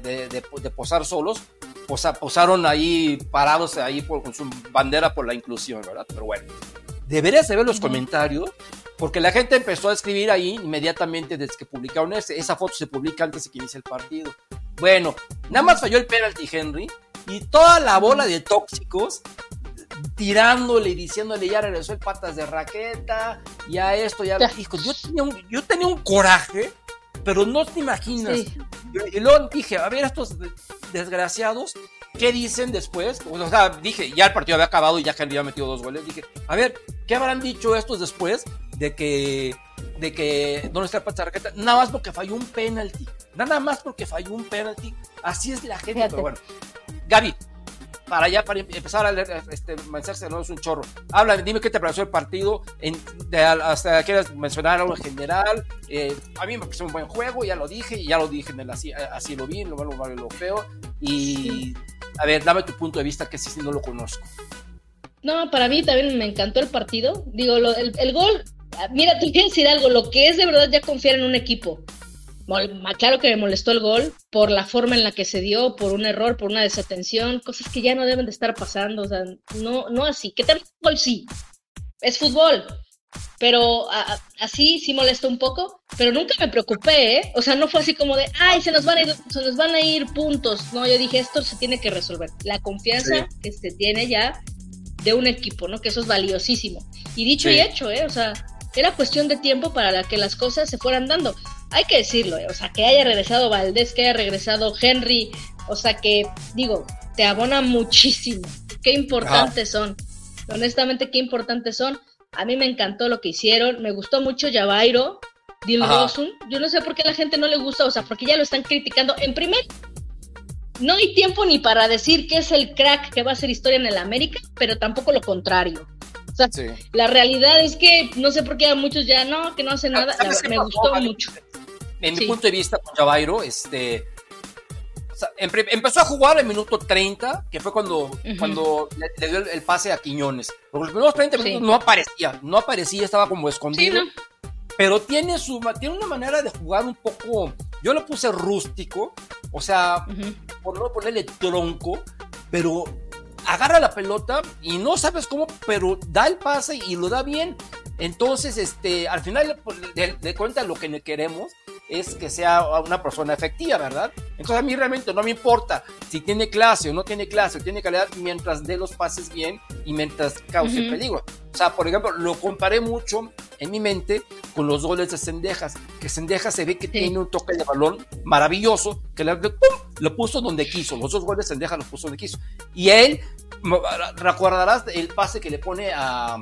de posar solos, posaron ahí parados ahí con su bandera por la inclusión, ¿verdad? Pero bueno, deberías de ver los comentarios, porque la gente empezó a escribir ahí inmediatamente desde que publicaron esa foto. Se publica antes de que inicie el partido. Bueno, nada más falló el penalti Henry, y toda la bola de tóxicos tirándole y diciéndole ya regresó el patas de raqueta, ya esto, ya... Hijo, yo tenía un coraje, pero no te imaginas. Y luego dije, a ver, estos desgraciados, ¿qué dicen después? O sea, dije, ya el partido había acabado y ya Henry había metido 2 goles. Dije, a ver, ¿qué habrán dicho estos después de que ¿dónde está el patas de raqueta? Nada más porque falló un penalti. Así es la gente. Fíjate. Pero bueno, Gaby, para empezar a leer mensajes, no es un chorro. Dime qué te pareció el partido, hasta quieres mencionar algo en general. A mí me pareció un buen juego, ya lo dije en el así lo vi, lo malo, lo feo. Y a ver, dame tu punto de vista, que sí no lo conozco. No, para mí también me encantó el partido. Digo, el gol, mira, te quiero decir algo, lo que es de verdad ya confiar en un equipo. Claro que me molestó el gol por la forma en la que se dio, por un error, por una desatención, cosas que ya no deben de estar pasando. O sea, no así. ¿Qué tal fútbol? Sí, es fútbol, pero así sí molestó un poco, pero nunca me preocupé, ¿eh? O sea, no fue así como de, ay, se nos van a ir puntos. No, yo dije, esto se tiene que resolver. La confianza que se tiene ya de un equipo, ¿no? Que eso es valiosísimo. Y dicho y hecho, o sea, era cuestión de tiempo para que las cosas se fueran dando. Hay que decirlo, o sea, que haya regresado Valdés, que haya regresado Henry, o sea, que, digo, te abona muchísimo. Qué importantes son. Honestamente, qué importantes son. A mí me encantó lo que hicieron. Me gustó mucho Javairo, Dilrosun. Yo no sé por qué a la gente no le gusta, o sea, porque ya lo están criticando. En primer, no hay tiempo ni para decir que es el crack que va a hacer historia en el América, pero tampoco lo contrario. O sea, la realidad es que no sé por qué a muchos ya que no hace nada. Me gustó mucho. En mi punto de vista con Javairo, empezó a jugar en minuto 30, que fue cuando le dio el pase a Quiñones. Porque los primeros 30 minutos no aparecía, estaba como escondido. Sí, ¿no? Pero tiene una manera de jugar un poco, yo lo puse rústico, o sea, por no ponerle tronco, pero agarra la pelota y no sabes cómo, pero da el pase y lo da bien. Entonces, al final de cuentas lo que queremos es que sea una persona efectiva, ¿verdad? Entonces a mí realmente no me importa si tiene clase o no tiene clase, o tiene calidad, mientras dé los pases bien y mientras cause peligro. O sea, por ejemplo, lo comparé mucho en mi mente con los goles de Zendejas, que Zendejas se ve que tiene un toque de balón maravilloso, que lo puso donde quiso, los dos goles de Zendejas los puso donde quiso. Y él, recordarás el pase que le pone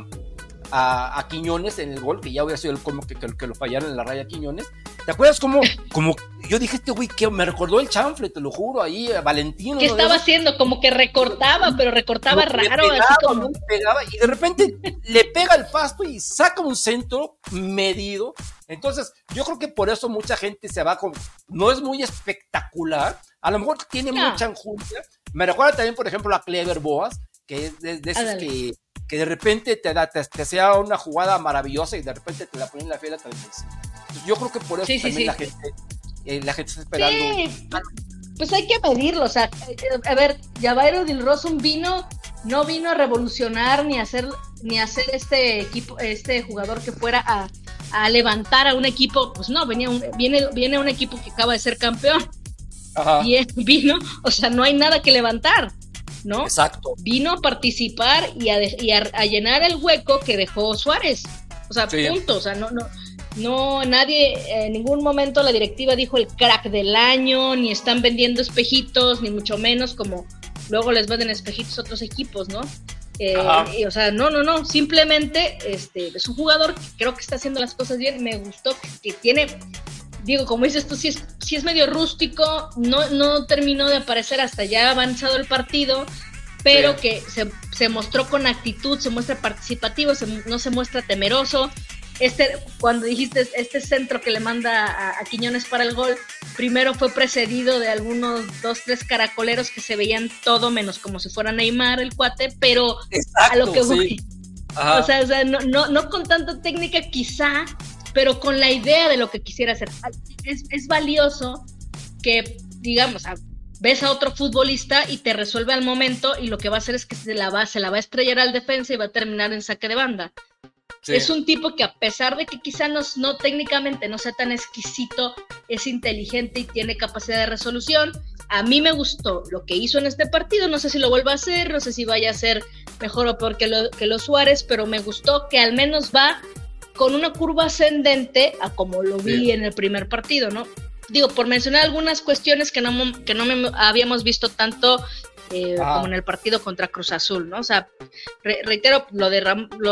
a Quiñones en el gol, que ya hubiera sido el colmo que lo fallaron en la raya Quiñones. ¿Te acuerdas cómo yo dije, güey, que me recordó el chanfle, te lo juro, ahí Valentino? ¿Qué estaba haciendo? Como que recortaba, pero recortaba raro. Pegaba, y de repente le pega el pasto y saca un centro medido. Entonces, yo creo que por eso mucha gente se va con... No es muy espectacular, a lo mejor tiene mucha enjundia. Me recuerda también, por ejemplo, a Clever Boas, que es de esos que de repente te sea una jugada maravillosa y de repente te la ponen en la fila 35. Entonces, yo creo que por eso también la gente está esperando. Sí, pues hay que medirlo, o sea, a ver, Javairo Dilrosun no vino a revolucionar ni a hacer este equipo, este jugador que fuera a levantar a un equipo, pues no, viene un equipo que acaba de ser campeón. Ajá. Y él vino, o sea, no hay nada que levantar, ¿no? Exacto. Vino a participar y a llenar el hueco que dejó Suárez. O sea, punto. O sea, no, nadie, en ningún momento la directiva dijo el crack del año, ni están vendiendo espejitos, ni mucho menos como luego les venden espejitos a otros equipos, ¿no? O sea, no, simplemente es un jugador que creo que está haciendo las cosas bien. Me gustó que tiene... Digo, como dices tú, sí es medio rústico, no terminó de aparecer hasta ya avanzado el partido, pero que se mostró con actitud, se muestra participativo, no se muestra temeroso. Cuando dijiste este centro que le manda a Quiñones para el gol, primero fue precedido de algunos 2-3 caracoleros que se veían todo menos como si fuera Neymar el cuate, pero a lo que voy. O sea, no con tanta técnica quizá, pero con la idea de lo que quisiera hacer. Es valioso que, digamos, ves a otro futbolista y te resuelve al momento, y lo que va a hacer es que se la va a estrellar al defensa y va a terminar en saque de banda. Sí. Es un tipo que, a pesar de que quizá no técnicamente no sea tan exquisito, es inteligente y tiene capacidad de resolución. A mí me gustó lo que hizo en este partido, no sé si lo vuelva a hacer, no sé si vaya a ser mejor o peor que los Suárez, pero me gustó que al menos va con una curva ascendente a como lo vi en el primer partido, ¿no? Digo, por mencionar algunas cuestiones que no habíamos visto tanto como en el partido contra Cruz Azul, ¿no? O sea, reitero, lo de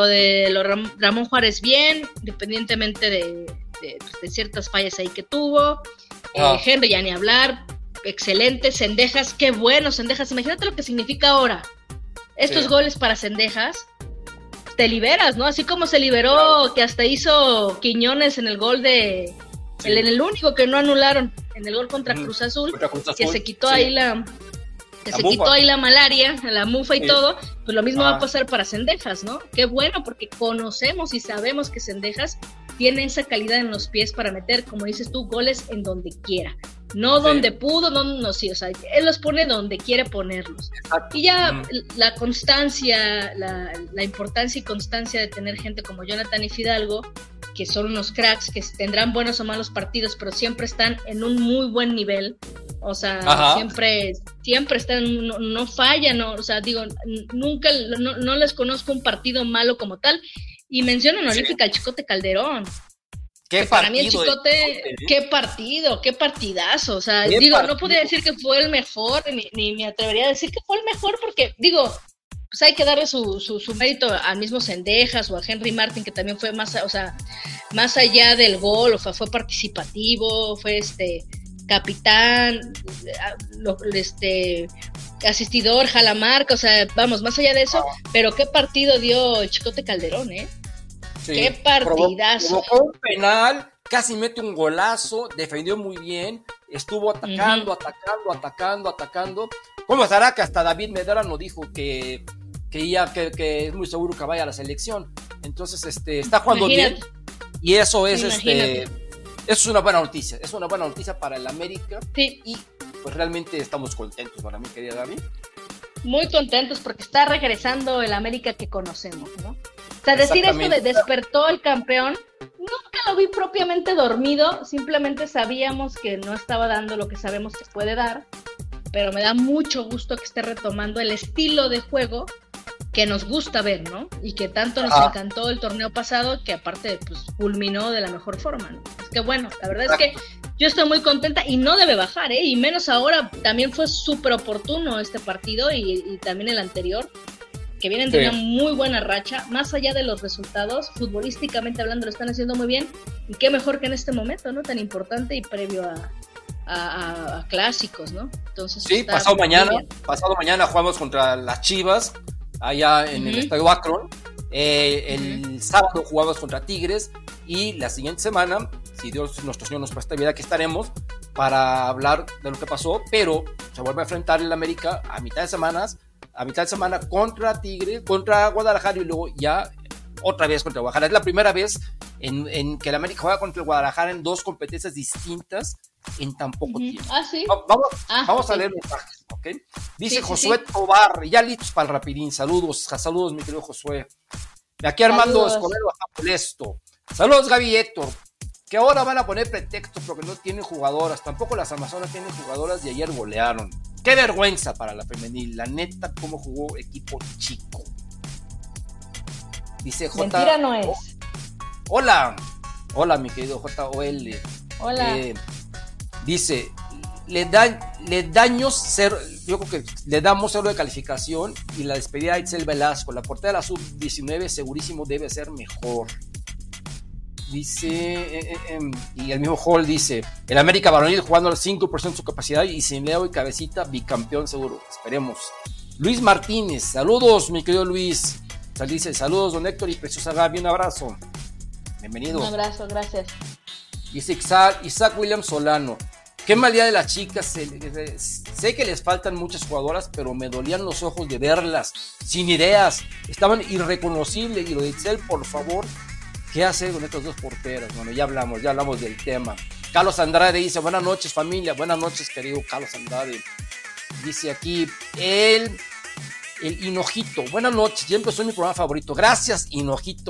Ramón Juárez bien, independientemente de ciertas fallas ahí que tuvo. Henry, ya ni hablar, excelente. Zendejas, qué bueno Zendejas. Imagínate lo que significa ahora estos goles para Zendejas. Te liberas, ¿no? Así como se liberó, que hasta hizo Quiñones en el gol en el único que no anularon, en el gol contra Cruz Azul, que se quitó ahí la malaria, la mufa y todo. Pues lo mismo va a pasar para Zendejas, ¿no? Qué bueno, porque conocemos y sabemos que Zendejas tiene esa calidad en los pies para meter, como dices tú, goles en donde quiera. No donde pudo, o sea, él los pone donde quiere ponerlos. Exacto. Y ya la constancia, la importancia y constancia de tener gente como Jonathan y Fidalgo, que son unos cracks, que tendrán buenos o malos partidos, pero siempre están en un muy buen nivel. O sea, siempre están, no fallan, o sea, digo, nunca, no les conozco un partido malo como tal. Y menciono honorífica al Chicote Calderón. Para mí el Chicote, qué partidazo. O sea, no podría decir que fue el mejor, ni me atrevería a decir que fue el mejor, porque, pues hay que darle su mérito al mismo Zendejas o a Henry Martin, que también fue más allá del gol, o sea, fue participativo, fue capitán, asistidor, jalamarca, o sea, vamos, más allá de eso, pero qué partido dio Chicote Calderón, ¿eh? Sí, qué partidazo. Provocó un penal casi mete un golazo, defendió muy bien, estuvo atacando. ¿Cómo estará que hasta David Medrano dijo que es muy seguro que vaya a la selección? Entonces, está jugando bien, y eso es es una buena noticia. Es una buena noticia para el América. Sí. Y pues realmente estamos contentos, para mi querida Gaby. Muy contentos porque está regresando el América que conocemos, ¿no? O sea, decir esto de despertó el campeón, nunca lo vi propiamente dormido, simplemente sabíamos que no estaba dando lo que sabemos que puede dar, pero me da mucho gusto que esté retomando el estilo de juego que nos gusta ver, ¿no? Y que tanto nos encantó el torneo pasado, que aparte, pues, culminó de la mejor forma, ¿no? Es que bueno, la verdad es que yo estoy muy contenta y no debe bajar, ¿eh? Y menos ahora, también fue súper oportuno este partido y también el anterior, que vienen de una muy buena racha, más allá de los resultados, futbolísticamente hablando lo están haciendo muy bien, y qué mejor que en este momento, ¿no? Tan importante y previo a clásicos, ¿no? Entonces, sí, pasado mañana jugamos contra las Chivas, allá en el Estadio Akron. El sábado jugamos contra Tigres, y la siguiente semana, si Dios nuestro Señor nos presta vida, aquí estaremos para hablar de lo que pasó, pero se vuelve a enfrentar el América a mitad de semana contra Tigres, contra Guadalajara, y luego ya otra vez contra Guadalajara. Es la primera vez en que el América juega contra el Guadalajara en dos competencias distintas en tan poco tiempo. Sí. Vamos a leer mensajes, ¿ok? Dice Josué Tobar, ya listos para el rapidín. Saludos, mi querido Josué. De aquí Armando Escobedo está molesto. Saludos, Gaby y Héctor. Que ahora van a poner pretextos porque no tienen jugadoras. Tampoco las Amazonas tienen jugadoras y ayer golearon. Qué vergüenza para la femenil. La neta, cómo jugó equipo chico. Dice J. Mentira no es. Hola, mi querido JOL. Hola. Dice, yo creo que le damos 0 de calificación, y la despedida de Itzel Velasco. La portera de la sub-19 segurísimo debe ser mejor. Dice, y el mismo Hall dice, el América varonil jugando al 5% de su capacidad y sin Leo y Cabecita, bicampeón seguro. Esperemos. Luis Martínez, saludos, mi querido Luis. Dice, saludos, don Héctor y preciosa Gaby, un abrazo. Bienvenido. Un abrazo, gracias. Dice Isaac William Solano, qué mal día de las chicas. Sé que les faltan muchas jugadoras, pero me dolían los ojos de verlas, sin ideas, estaban irreconocibles. Y lo de Itzel, por favor, ¿qué hace con estas dos porteras? Bueno, ya hablamos del tema. Carlos Andrade dice, buenas noches familia, buenas noches querido Carlos Andrade. Dice aquí, el Hinojito, buenas noches, ya empezó mi programa favorito, gracias Hinojito.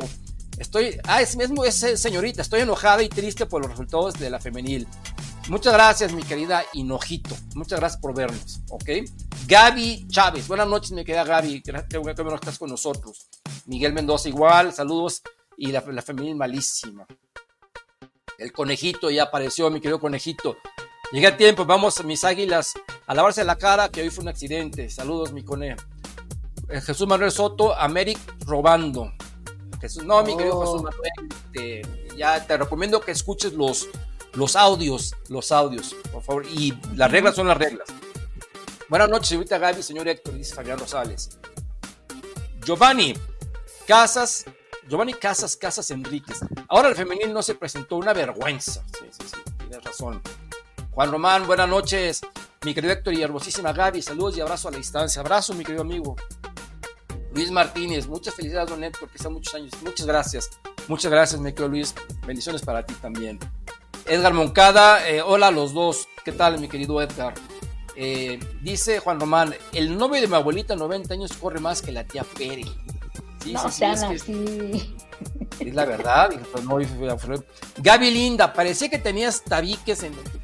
Es señorita, estoy enojada y triste por los resultados de la femenil. Muchas gracias, mi querida Hinojito, muchas gracias por vernos, ¿ok? Gaby Chávez, buenas noches, mi querida Gaby, qué bueno que estás con nosotros. Miguel Mendoza igual, saludos. Y la femenil malísima. El conejito ya apareció, mi querido conejito. Llegué a tiempo, vamos mis águilas a lavarse la cara, que hoy fue un accidente. Saludos, mi conejo. Jesús Manuel Soto, Améric robando. Mi querido Jesús Manuel, ya te recomiendo que escuches los audios, por favor. Y las reglas son las reglas. Buenas noches, señorita Gaby, señor Héctor, dice Fabián Rosales. Giovanni Casas Enríquez. Ahora el femenil no se presentó, una vergüenza. Sí, tienes razón. Juan Román, buenas noches. Mi querido Héctor y hermosísima Gaby, saludos y abrazo a la distancia. Abrazo, mi querido amigo. Luis Martínez, muchas felicidades, don Héctor, que sean muchos años. Muchas gracias, mi querido Luis. Bendiciones para ti también. Edgar Moncada, hola a los dos. ¿Qué tal, mi querido Edgar? Dice Juan Román, el novio de mi abuelita, 90 años, corre más que la tía Peri. Es la verdad. Gaby Linda, parecía que tenían tabiques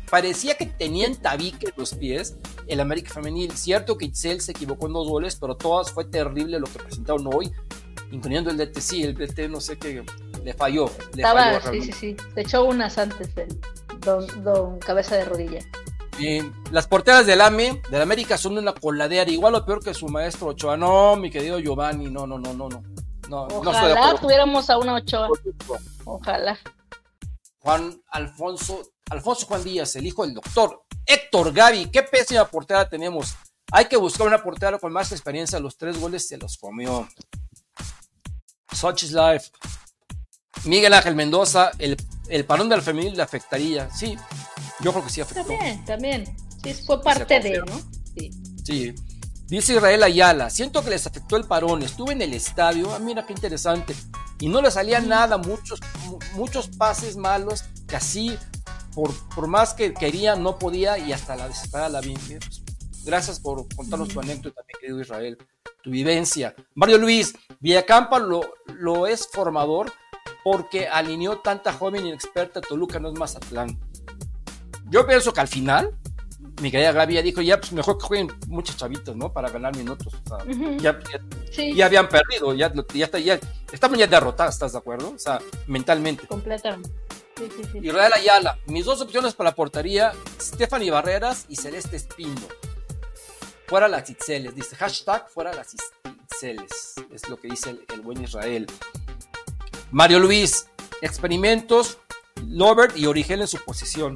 los pies el América femenil. Cierto que Itzel se equivocó en 2 goles, pero todas fue terrible lo que presentaron hoy, incluyendo el DT. Sí, el DT no sé qué le falló. Sí. Se echó unas antes el don cabeza de rodilla. Las porteras del América son una coladera, igual o peor que su maestro Ochoa. No, mi querido Giovanni, no. Ojalá tuviéramos a una Ochoa. Ojalá. Alfonso Juan Díaz, el hijo del doctor Héctor. Gaby, qué pésima portera tenemos. Hay que buscar una portera con más experiencia. Los 3 goles se los comió. Such is life. Miguel Ángel Mendoza, el el parón de la femenil le afectaría. Sí, yo creo que sí afectó. También. Sí, fue parte de, ¿no? Sí. Dice Israel Ayala, siento que les afectó el parón, estuve en el estadio, mira qué interesante, y no le salía nada, muchos pases malos, que así, por más que quería, no podía, y hasta la desesperada la vi. Pues, gracias por contarnos tu anécdota, mi querido Israel, tu vivencia. Mario Luis, Villacampa lo es formador, porque alineó tanta joven inexperta, Toluca no es Mazatlán. Yo pienso que al final, mi querida Gaby ya dijo, ya pues mejor que jueguen muchos chavitos, ¿no? Para ganar minutos. O sea, ya habían perdido, ya estaban ya derrotadas, ¿estás de acuerdo? O sea, mentalmente. Completamente. Sí. Israel Ayala, mis dos opciones para la portería, Stephanie Barreras y Celeste Espino. Fuera las Itzeles, dice, hashtag fuera las Itzeles, es lo que dice el buen Israel. Mario Luis, experimentos, Lovert y Origel en su posición.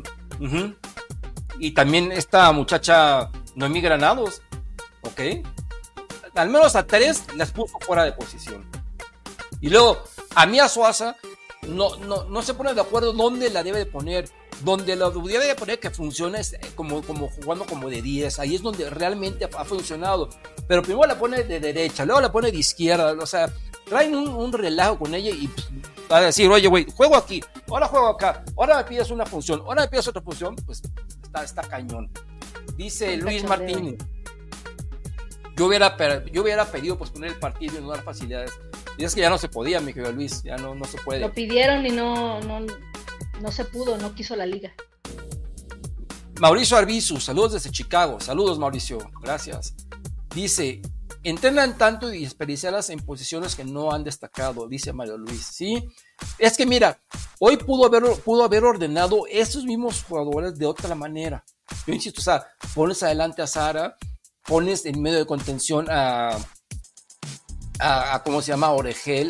Y también esta muchacha Noemí Granados, ¿ok? Al menos a 3 las puso fuera de posición. Y luego, a Mía Suaza no se pone de acuerdo dónde la debe de poner. Donde la debe de poner que funcione es como jugando como de 10. Ahí es donde realmente ha funcionado. Pero primero la pone de derecha, luego la pone de izquierda. O sea, traen un relajo con ella y pues, va a decir, oye, güey, juego aquí, ahora juego acá, ahora me pides una función, ahora me pides otra función, pues está cañón. Dice Luis Martínez, yo hubiera pedido posponer el partido y no dar facilidades. Y es que ya no se podía, mi querido Luis, ya no se puede. Lo pidieron y no se pudo, no quiso la liga. Mauricio Arbizu, saludos desde Chicago. Saludos, Mauricio, gracias. Dice, entrenan tanto y desperdiciarlas en posiciones que no han destacado, dice Mario Luis. Sí, es que mira, hoy pudo haber ordenado esos mismos jugadores de otra manera. Yo insisto, o sea, pones adelante a Sara, pones en medio de contención a ¿cómo se llama? Origel.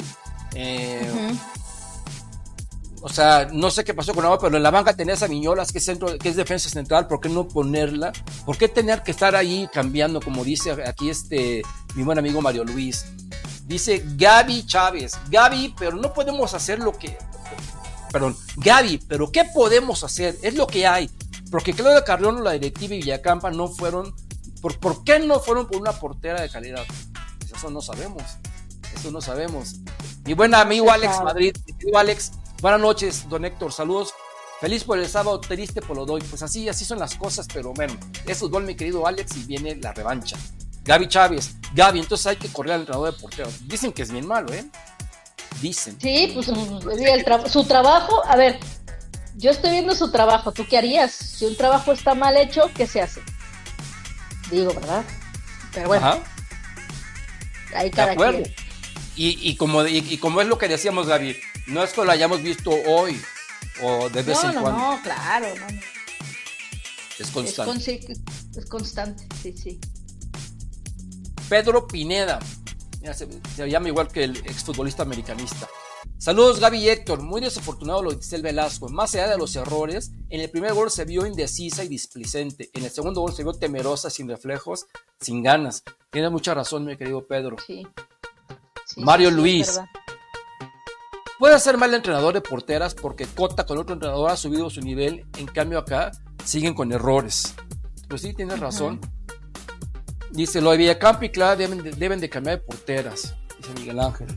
O sea, no sé qué pasó con Agua, pero en la banca tenías a Viñolas, que es defensa central. ¿Por qué no ponerla? ¿Por qué tener que estar ahí cambiando, como dice aquí mi buen amigo Mario Luis? Dice Gaby Chávez, Gaby, pero no podemos hacer Gaby, pero ¿qué podemos hacer? Es lo que hay. Porque Claudia Carrión, la directiva y Villacampa no fueron. ¿Por qué no fueron por una portera de calidad? Pues eso no sabemos. Mi buen amigo Alex Madrid, mi querido Alex, buenas noches, don Héctor, saludos. Feliz por el sábado, triste por lo doy. Pues así son las cosas, pero bueno, es fútbol, mi querido Alex, y viene la revancha. Gaby Chávez, entonces hay que correr al entrenador de portero. Dicen que es bien malo, ¿eh? Dicen. Sí, pues su trabajo, a ver, yo estoy viendo su trabajo, ¿tú qué harías? Si un trabajo está mal hecho, ¿qué se hace? Digo, ¿verdad? Pero bueno. Ajá. Ahí cada quien. Y como es lo que decíamos, Gaby, no es que lo hayamos visto hoy o de vez en cuando. No, claro, no. Es constante. Es constante, sí. Pedro Pineda, se llama igual que el exfutbolista americanista. Saludos, Gaby y Héctor. Muy desafortunado lo de Giselle Velasco. Más allá de los errores, en el primer gol se vio indecisa y displicente. En el segundo gol se vio temerosa, sin reflejos, sin ganas. Tienes mucha razón, mi querido Pedro. Sí, Mario Luis. Puede ser mal entrenador de porteras porque Cota con otro entrenador ha subido su nivel. En cambio acá siguen con errores. Pues sí, tienes razón. Dice, lo de Villacampa y Clara deben de cambiar de porteras, dice Miguel Ángel.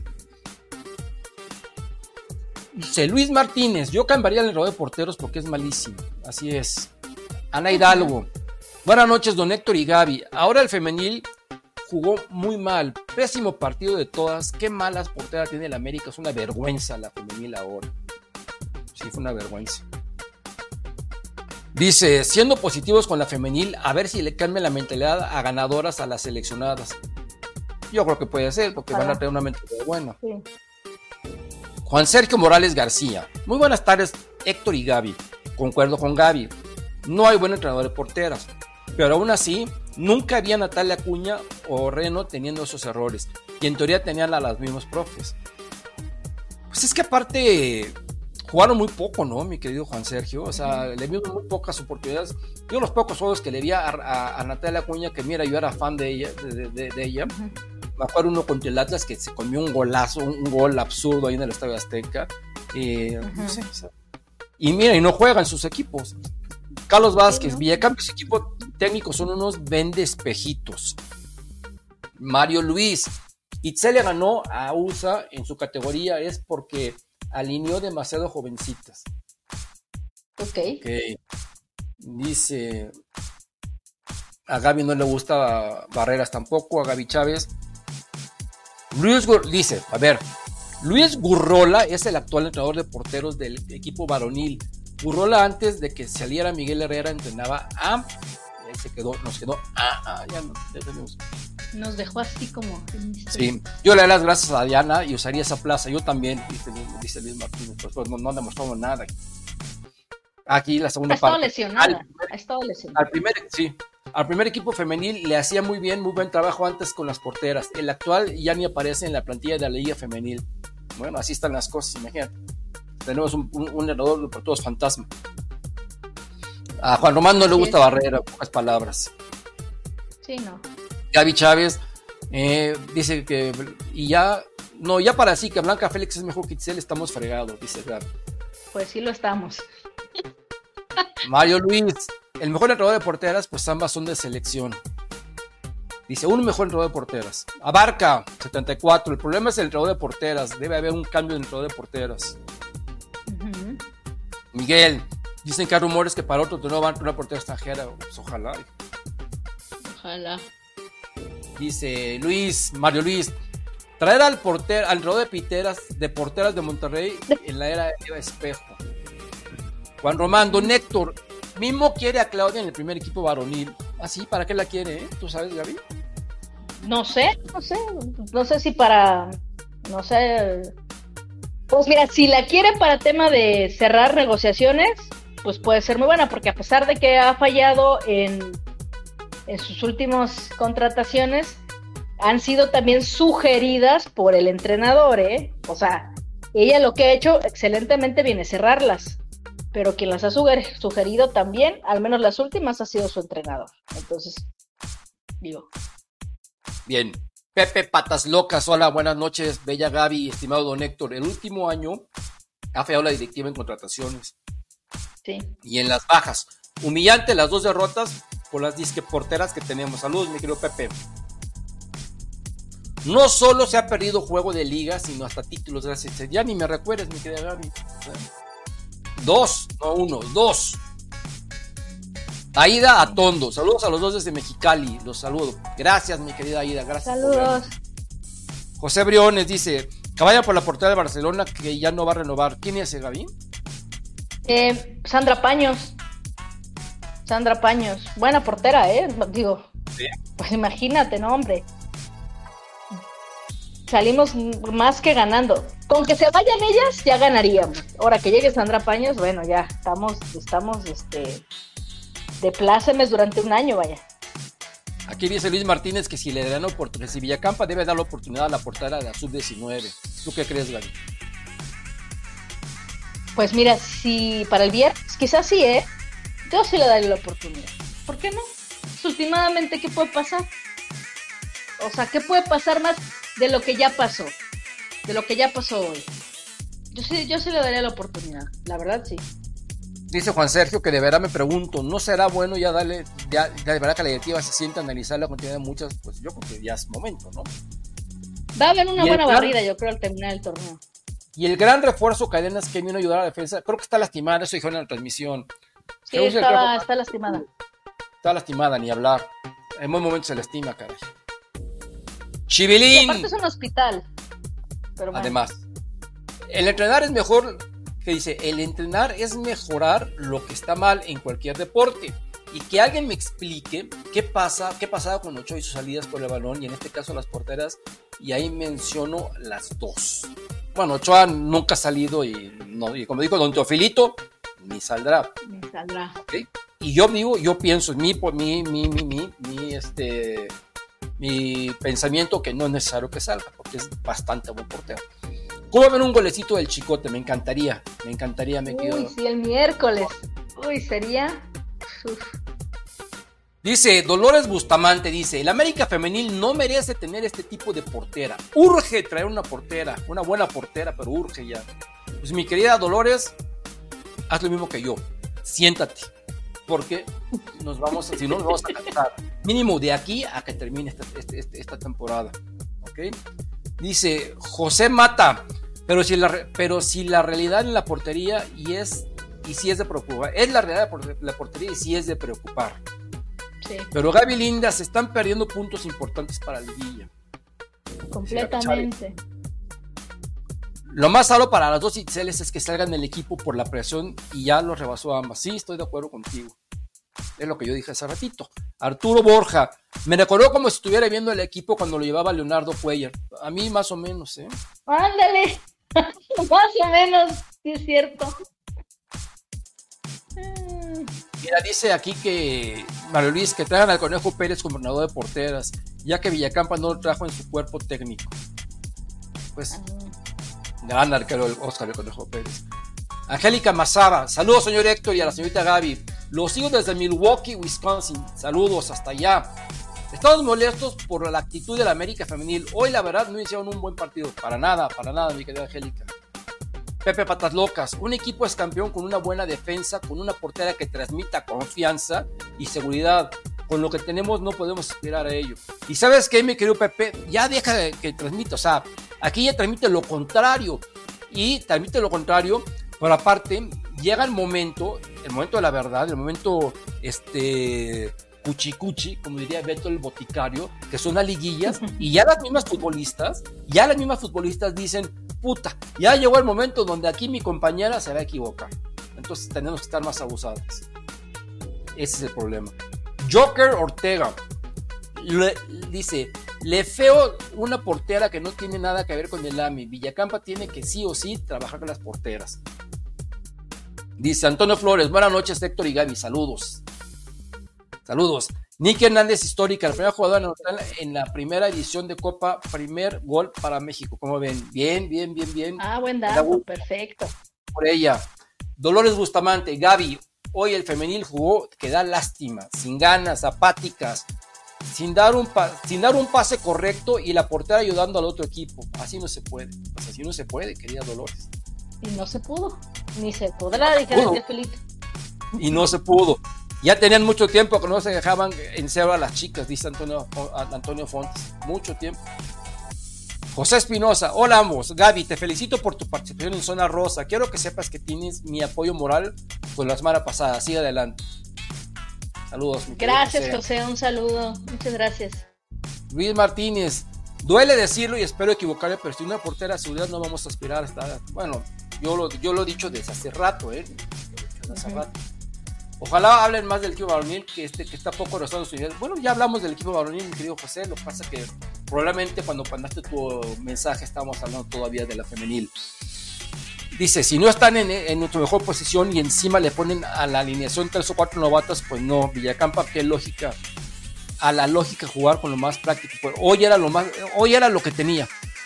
Dice Luis Martínez, yo cambiaría el entrenador de porteros porque es malísimo. Así es. Ana Hidalgo, buenas noches, don Héctor y Gaby. Ahora el femenil jugó muy mal, pésimo partido de todas. Qué malas porteras tiene el América, es una vergüenza la femenil ahora. Sí, fue una vergüenza. Dice, siendo positivos con la femenil, a ver si le cambia la mentalidad a ganadoras a las seleccionadas. Yo creo que puede ser, porque van a tener una mentalidad buena. Sí. Juan Sergio Morales García, muy buenas tardes, Héctor y Gaby. Concuerdo con Gaby, no hay buen entrenador de porteras, pero aún así, nunca había Natalia Acuña o Reno teniendo esos errores, y en teoría tenían a las mismas profes. Pues es que aparte jugaron muy poco, ¿no, mi querido Juan Sergio? O sea, le vimos muy pocas oportunidades. Yo los pocos juegos que le vi a Natalia Acuña, que mira, yo era fan de ella, de ella. Me acuerdo uno contra el Atlas que se comió un gol absurdo ahí en el Estadio Azteca. No sé, o sea, Y mira, y no juegan sus equipos. Carlos Vázquez, ¿no? Villacampa y su equipo técnico son unos vendespejitos. Mario Luis, Itzel le ganó a USA en su categoría es porque alineó demasiado jovencitas. Ok. Dice, a Gaby no le gusta Barreras tampoco, a Gaby Chávez. Dice, a ver, Luis Gurrola es el actual entrenador de porteros del equipo varonil. Gurrola antes de que saliera Miguel Herrera entrenaba a... nos quedó ya no tenemos. Nos dejó así como... Sí, yo le doy las gracias a Diana y usaría esa plaza. Yo también, dice Luis Martínez, pues no demostramos nada. Aquí la segunda parte. Ha estado lesionada. Al primer equipo femenil le hacía muy buen trabajo antes con las porteras. El actual ya ni aparece en la plantilla de la liga femenil. Bueno, así están las cosas, imagínate. Tenemos un entrenador de porteros fantasma. A Juan Román no le gusta Barrera, pocas palabras. Sí, no. Gaby Chávez dice que ya para sí que Blanca Félix es mejor que Itzel, estamos fregados, dice Gaby. Pues sí lo estamos. Mario Luis, el mejor entrenador de porteras, pues ambas son de selección. Dice, un mejor entrenador de porteras. Abarca, 74, el problema es el entrenador de porteras, debe haber un cambio de entrenador de porteras. Uh-huh. Miguel, dicen que hay rumores que para otro torneo van a una portera extranjera, pues ojalá. Dice Mario Luis, traer al entrenador de porteras de Monterrey en la era de Eva Espejo. Juan Román, don Héctor, mismo quiere a Claudia en el primer equipo varonil. ¿Ah, sí? ¿Para qué la quiere, ¿Tú sabes, Gaby? No sé si para, pues mira, si la quiere para tema de cerrar negociaciones, pues puede ser muy buena, porque a pesar de que ha fallado en sus últimas contrataciones, han sido también sugeridas por el entrenador, O sea, ella lo que ha hecho excelentemente bien es cerrarlas, pero quien las ha sugerido también, al menos las últimas, ha sido su entrenador. Entonces, digo. Bien. Pepe Patas Locas, hola, buenas noches, bella Gaby, estimado don Héctor. El último año ha fallado la directiva en contrataciones. Sí. Y en las bajas. Humillante las 2 derrotas por las disque porteras que tenemos. Saludos, mi querido Pepe. No solo se ha perdido juego de liga, sino hasta títulos. Gracias. Ya ni me recuerdes, mi querida Gaby. 2, no 1, 2. Aida Atondo, saludos a los dos desde Mexicali, los saludo. Gracias, mi querida Aida, gracias. Saludos. José Briones dice, caballa por la portera de Barcelona que ya no va a renovar. ¿Quién es ese, Gaby? Sandra Paños, buena portera, digo, ¿sí? Pues imagínate, no, hombre. Salimos más que ganando. Con que se vayan ellas, ya ganaríamos. Ahora que llegue Sandra Paños, bueno, ya estamos de plácemes durante un año, vaya. Aquí dice Luis Martínez que si le dan oportunidad, si Villacampa debe dar la oportunidad a la portera de la sub-19. ¿Tú qué crees, Gaby? Pues mira, si para el viernes, quizás sí, yo sí le daría la oportunidad. ¿Por qué no? Pues, últimamente, ¿qué puede pasar? O sea, ¿qué puede pasar más de lo que ya pasó? De lo que ya pasó hoy. Yo sí le daría la oportunidad, la verdad sí. Dice Juan Sergio que de verdad me pregunto, ¿no será bueno ya de verdad que la directiva se sienta a analizar la continuidad de muchas? Pues yo creo que ya es momento, ¿no? Va a haber una buena barrida, yo creo, al terminar el torneo. Y el gran refuerzo Cadenas que vino a ayudar a la defensa, creo que está lastimada, eso dijeron en la transmisión. Sí, está lastimada. Está lastimada, ni hablar. En buen momento se lastima, caray. Chivilín. Y aparte es un hospital. Pero además, el entrenar es mejor, que dice, el entrenar es mejorar lo que está mal en cualquier deporte. Y que alguien me explique qué pasaba con Ochoa y sus salidas por el balón, y en este caso las porteras, y ahí menciono las dos. Bueno, Ochoa nunca ha salido y como dijo don Teofilito, ni saldrá. ¿Okay? Y yo pienso, mi pensamiento que no es necesario que salga, porque es bastante buen portero. ¿Cómo ver un golecito del Chicote? Me encantaría, Uy, sí, el miércoles. Uy, sería... Uf. Dice Dolores Bustamante, dice, el América femenil no merece tener este tipo de portera. Urge traer una portera, una buena portera, pero urge ya. Pues mi querida Dolores, haz lo mismo que yo, siéntate, porque si no nos vamos a cansar, mínimo de aquí a que termine esta temporada, ¿ok? Dice José Mata, pero si la realidad en la portería y si es de preocupar, es la realidad de la portería y si es de preocupar. Sí. Pero Gaby Linda se están perdiendo puntos importantes para la liguilla. Completamente. Lo más salo para las dos Itzeles es que salgan del equipo por la presión y ya lo rebasó a ambas. Sí, estoy de acuerdo contigo. Es lo que yo dije hace ratito. Arturo Borja, me recordó como si estuviera viendo el equipo cuando lo llevaba Leonardo Cuellar. A mí más o menos, ¿eh? Ándale, más o menos, sí es cierto. Mira, dice aquí que Mario Luis, que traigan al Conejo Pérez como entrenador de porteras, ya que Villacampa no lo trajo en su cuerpo técnico. Pues, gran arquero el Oscar el Conejo Pérez. Angélica Mazara, saludos señor Héctor y a la señorita Gaby. Los sigo desde Milwaukee, Wisconsin. Saludos hasta allá. Estamos molestos por la actitud de la América femenil. Hoy la verdad no hicieron un buen partido. Para nada, mi querida Angélica. Pepe Patas Locas, un equipo es campeón con una buena defensa, con una portera que transmita confianza y seguridad. Con lo que tenemos no podemos aspirar a ello. Y ¿sabes qué, mi querido Pepe? Ya deja que transmita, o sea, aquí ya transmite lo contrario. Pero aparte, llega el momento de la verdad, el momento cuchi, como diría Beto el Boticario, que son las liguillas, y ya las mismas futbolistas dicen, puta, ya llegó el momento donde aquí mi compañera se va a equivocar. Entonces tenemos que estar más abusadas. Ese es el problema. Joker Ortega dice, le feo una portera que no tiene nada que ver con el AMI. Villacampa tiene que sí o sí trabajar con las porteras. Dice Antonio Flores, buenas noches Héctor y Gaby, saludos. Nicky Hernández, histórica, la primera jugadora en la primera edición de Copa, primer gol para México. ¿Cómo ven? Bien. Buen dato, perfecto. Por ella. Dolores Bustamante, Gaby, hoy el femenil jugó que da lástima, sin ganas, apáticas, sin dar un pase correcto y la portera ayudando al otro equipo. Así no se puede. Pues así no se puede, querida Dolores. Y no se pudo, ni se podrá, dijeron de Felipe. Y no se pudo. Ya tenían mucho tiempo que no se dejaban en cero a las chicas, dice Antonio Fontes. Mucho tiempo. José Espinosa, hola ambos. Gaby, te felicito por tu participación en Zona Rosa. Quiero que sepas que tienes mi apoyo moral con la semana pasada. Sigue adelante. Saludos. Gracias, José. Un saludo. Muchas gracias. Luis Martínez, duele decirlo y espero equivocarme, pero si una portera de seguridad no vamos a aspirar a estar. Bueno, yo lo he dicho desde hace rato, Ojalá hablen más del equipo varonil, que está poco en los Estados Unidos. Bueno, ya hablamos del equipo varonil, mi querido José. Lo que pasa que probablemente cuando mandaste tu mensaje estábamos hablando todavía de la femenil. Dice, si no están en su mejor posición y encima le ponen a la alineación 3 o 4 novatas, pues no. Villacampa, qué lógica. A la lógica jugar con lo más práctico. Pues hoy era lo que tenía.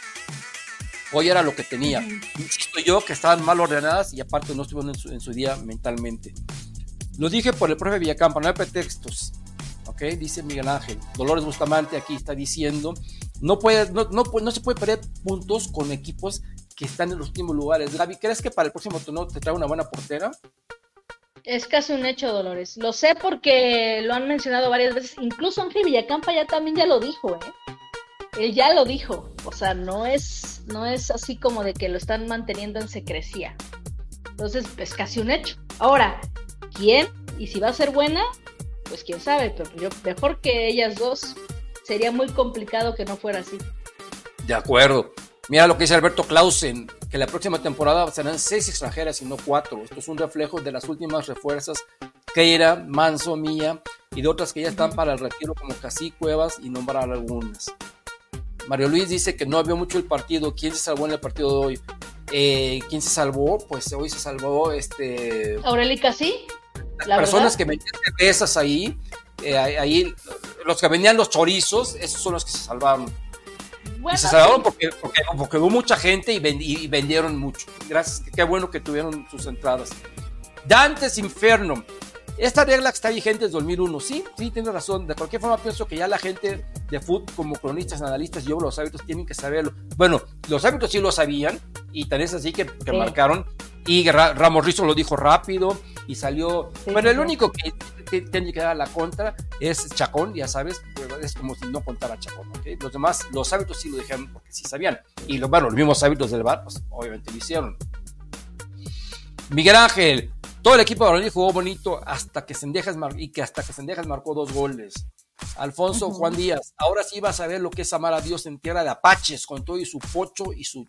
Insisto yo que estaban mal ordenadas y aparte no estuvieron en su día mentalmente. Lo dije por el profe Villacampa, no hay pretextos. ¿Ok? Dice Miguel Ángel. Dolores Bustamante aquí está diciendo, no se puede perder puntos con equipos que están en los últimos lugares. Gaby, ¿crees que para el próximo torneo te trae una buena portera? Es casi un hecho, Dolores. Lo sé porque lo han mencionado varias veces. Incluso Ángel Villacampa ya lo dijo, Él ya lo dijo. O sea, no es así como de que lo están manteniendo en secrecía. Entonces, es casi un hecho. Ahora, ¿quién? Y si va a ser buena, pues quién sabe, pero yo mejor que ellas dos, sería muy complicado que no fuera así. De acuerdo. Mira lo que dice Alberto Clausen, que la próxima temporada serán 6 extranjeras y no 4. Esto es un reflejo de las últimas refuerzas, Keira, Manso, Mía y de otras que ya están para el retiro como Casí, Cuevas y nombrar algunas. Mario Luis dice que no vio mucho el partido. ¿Quién se salvó en el partido de hoy? ¿Quién se salvó? Pues hoy se salvó Aurelica, sí. Las personas que vendían cervezas ahí, los que vendían los chorizos, esos son los que se salvaron. Bueno, y se salvaron porque hubo mucha gente y vendieron mucho. Gracias, qué bueno que tuvieron sus entradas. Dantes Inferno. Esta regla que está vigente es 2001. Sí, tienes razón. De cualquier forma pienso que ya la gente de fútbol, como cronistas, analistas, los árbitros tienen que saberlo. Bueno, los árbitros sí lo sabían y tal es así que marcaron Y Ramos Rizzo lo dijo rápido y salió. Sí, bueno, el sí. único que tiene que dar la contra es Chacón, ya sabes, pero es como si no contara Chacón, ¿ok? Los demás, los árbitros sí lo dijeron porque sí sabían. Y los mismos árbitros del VAR, pues obviamente lo hicieron. Miguel Ángel, todo el equipo de Varonil jugó bonito hasta que Cendejas marcó 2 goles. Alfonso Juan Díaz, ahora sí vas a ver lo que es amar a Dios en tierra de apaches, con todo y su pocho y su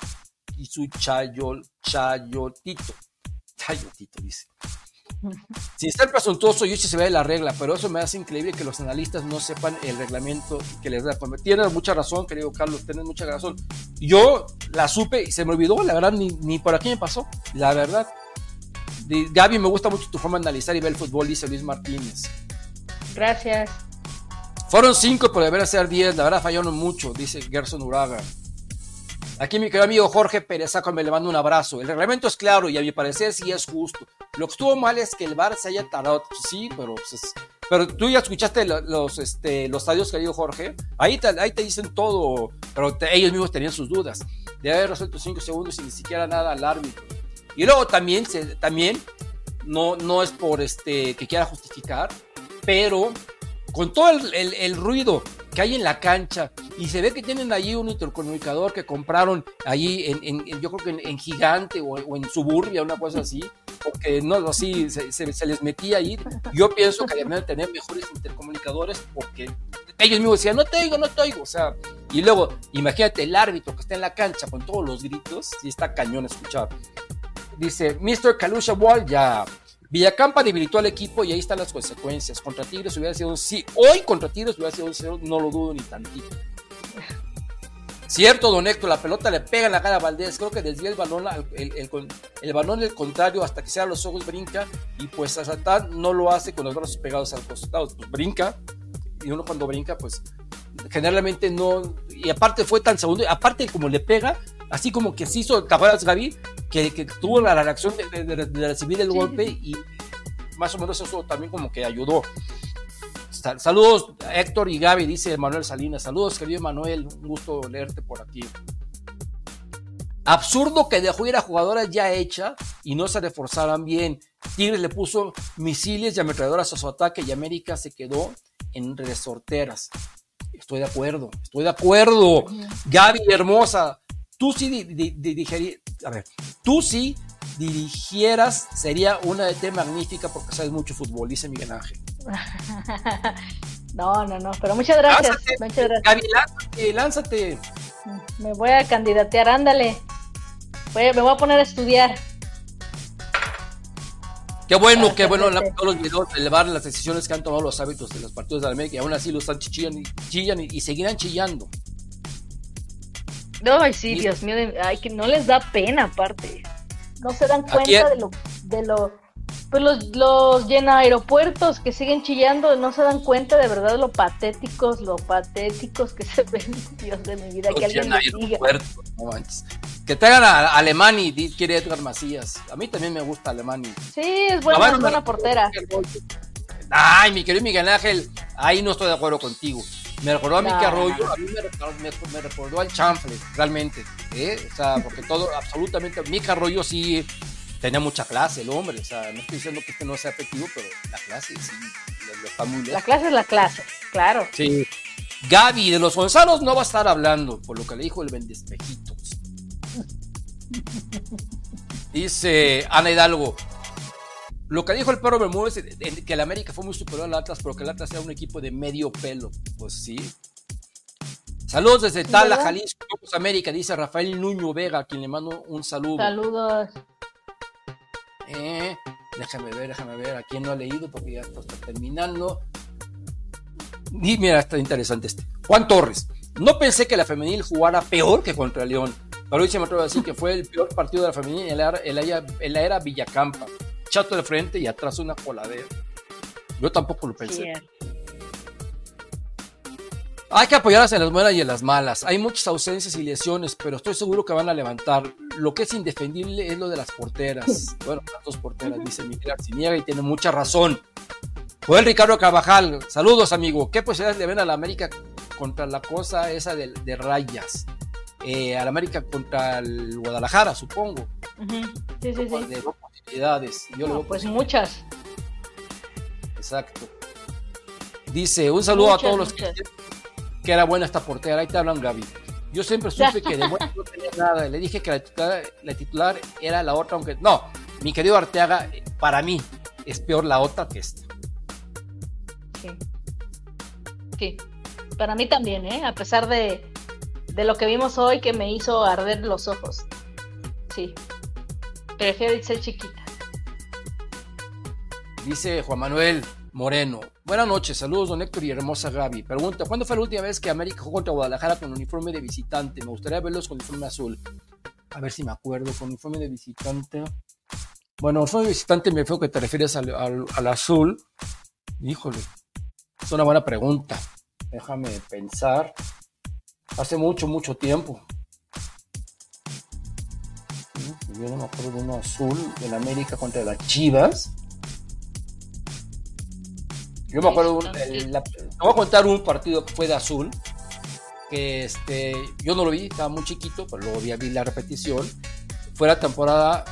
chayotito, dice. Sin ser presuntuoso, yo sí se ve la regla, pero eso me hace increíble que los analistas no sepan el reglamento que les da. Tienes mucha razón, querido Carlos, tienes mucha razón. Yo la supe y se me olvidó, la verdad, ni por aquí me pasó, la verdad. Gaby, me gusta mucho tu forma de analizar y ver el fútbol, dice Luis Martínez. Gracias. Fueron 5, pero debería ser 10, la verdad fallaron mucho, dice Gerson Uraga. Aquí mi querido amigo Jorge Perezaco me le manda un abrazo. El reglamento es claro y a mi parecer sí es justo. Lo que estuvo mal es que el VAR se haya tardado. Sí, pero tú ya escuchaste los audios que dijo Jorge. Ahí te dicen todo, pero ellos mismos tenían sus dudas. Debe haber resuelto 5 segundos y ni siquiera nada al árbitro. Y luego también no es por que quiera justificar, pero con todo el ruido que hay en la cancha y se ve que tienen allí un intercomunicador que compraron allí yo creo que en Gigante o en Suburbia, una cosa así, porque no así se les metía ahí. Yo pienso que deben tener mejores intercomunicadores porque ellos mismos decían no te oigo, o sea, y luego imagínate el árbitro que está en la cancha con todos los gritos, sí está cañón escuchar. Dice Mr. Kalusha Wall, ya Villacampa debilitó al equipo y ahí están las consecuencias. Contra Tigres hubiera sido un sí. Hoy contra Tigres hubiera sido un cero, no lo dudo ni tantito. Cierto, don Héctor, la pelota le pega en la cara a Valdés. Creo que desvía el balón, el balón del contrario hasta que cierra los ojos, brinca. Y pues Azatán no lo hace con los brazos pegados al costado. Pues brinca. Y uno cuando brinca, pues generalmente no. Y aparte fue tan segundo. Aparte, como le pega, así como que se hizo, ¿te acuerdas, Gaby? Que tuvo la reacción de recibir el golpe y más o menos eso también como que ayudó. Saludos Héctor y Gaby, dice Manuel Salinas. Saludos, querido Manuel, un gusto leerte por aquí. Absurdo que dejó ir a jugadoras ya hechas y no se reforzaran bien. Tigres le puso misiles y ametralladoras a su ataque y América se quedó en resorteras. Estoy de acuerdo. Gaby hermosa, tú sí dirigieras, sería una DT magnífica porque sabes mucho fútbol, dice Miguel Ángel. No, pero muchas gracias. Gaby, lánzate. Me voy a candidatear, ándale. Me voy a poner a estudiar. Qué bueno, todos los videos de elevar las decisiones que han tomado los hábitos de los partidos de la América y aún así lo están chillan y seguirán chillando. No, sí, Dios mío, que no les da pena aparte. No se dan cuenta de lo pues los llena aeropuertos que siguen chillando, no se dan cuenta de verdad lo patéticos que se ven. Dios de mi vida, que alguien les diga. No manches. Que traigan a Alemani, quiere Edgar Macías. A mí también me gusta Alemani. Sí, es buena portera. Ay, mi querido Miguel Ángel, ahí no estoy de acuerdo contigo. Me recordó a Miki Arroyo, a mí me recordó al chanfle, realmente. O sea, porque todo, absolutamente, Miki Arroyo sí tenía mucha clase, el hombre. O sea, no estoy diciendo que este no sea efectivo, pero la clase sí, está muy lejos. La clase es la clase, claro. Sí. Gaby, de los Gonzalos no va a estar hablando, por lo que le dijo el vendespejitos. Dice Ana Hidalgo, lo que dijo el perro Bermúdez, que el América fue muy superior al Atlas, pero que el Atlas era un equipo de medio pelo. Pues sí. Saludos desde Tala, Jalisco, América, dice Rafael Nuño Vega, a quien le mando un saludo. Saludos. Déjame ver a quién no ha leído porque ya está terminando. Y mira, está interesante Juan Torres, no pensé que la femenil jugara peor que contra el León, pero hoy se me atrevo a decir que fue el peor partido de la femenil en la era Villacampa. Chato de frente y atrás una coladera. Yo tampoco lo pensé. Yeah. Hay que apoyarlas en las buenas y en las malas. Hay muchas ausencias y lesiones, pero estoy seguro que van a levantar. Lo que es indefendible es lo de las porteras. Bueno, las dos porteras, dice Miguel Arciniega, y tiene mucha razón. Joel Ricardo Carvajal, saludos amigo. ¿Qué posibilidades le ven a la América contra la cosa esa de Rayas? A la América contra el Guadalajara, supongo. Sí. De dos posibilidades. Yo le veo pues muchas. Exacto. Dice, un saludo a todos los que era buena esta portera. Ahí te hablan, Gaby. Yo siempre supe que de buena no tenía nada. Le dije que la titular era la otra, aunque... No, mi querido Arteaga, para mí es peor la otra que esta. Sí. Para mí también, a pesar de lo que vimos hoy, que me hizo arder los ojos. Sí. Prefiero ser chiquita. Dice Juan Manuel Moreno. Buenas noches, saludos don Héctor y hermosa Gaby. Pregunta, ¿cuándo fue la última vez que América jugó contra Guadalajara con uniforme de visitante? Me gustaría verlos con uniforme azul. A ver si me acuerdo, con uniforme de visitante. Bueno, uniforme de visitante me fue que te refieres al azul. Híjole, es una buena pregunta. Déjame pensar. Hace mucho tiempo. Yo no me acuerdo de uno azul en América contra las Chivas. Yo me acuerdo, te voy a contar un partido que fue de azul, que yo no lo vi, estaba muy chiquito, pero luego vi la repetición. Fue la temporada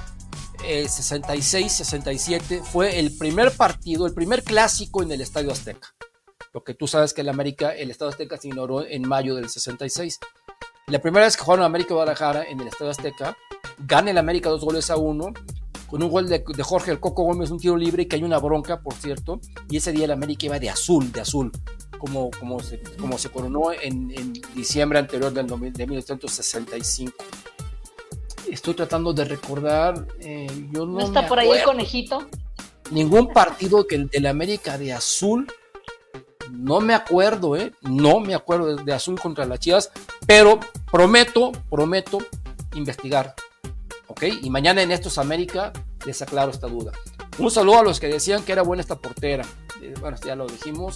66-67, fue el primer partido, el primer clásico en el Estadio Azteca. Porque tú sabes que el Estadio Azteca se inauguró en mayo del 66. La primera vez que jugaron América y Guadalajara en el Estadio Azteca, gana el América 2-1, con un gol de Jorge el Coco Gómez, un tiro libre, que hay una bronca, por cierto, y ese día el América iba de azul, como se coronó en diciembre anterior de 1965. Estoy tratando de recordar, yo no está por ahí el conejito. Ningún partido que el del América de azul, no me acuerdo de azul contra las Chivas, pero prometo investigar. ¿Ok? Y mañana en Estos América les aclaro esta duda. Un saludo a los que decían que era buena esta portera. Bueno, ya lo dijimos.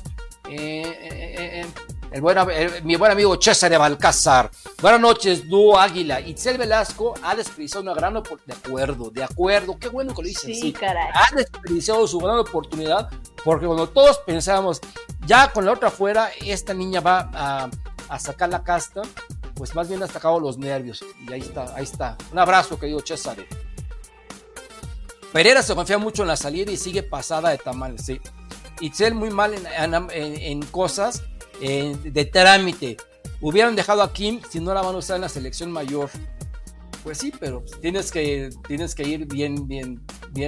Mi buen amigo César de Balcázar. Buenas noches, dúo Águila. Itzel Velasco ha desperdiciado una gran oportunidad. De acuerdo. Qué bueno que lo dicen. Sí, caray. Ha desperdiciado su gran oportunidad, porque cuando todos pensábamos, ya con la otra fuera, esta niña va a sacar la casta, pues más bien ha sacado los nervios. Y ahí está. Un abrazo, querido César. Pereira se confía mucho en la salida y sigue pasada de tamales, sí. Itzel muy mal en cosas de trámite. Hubieran dejado a Kim si no la van a usar en la selección mayor. Pues sí, pero tienes que ir bien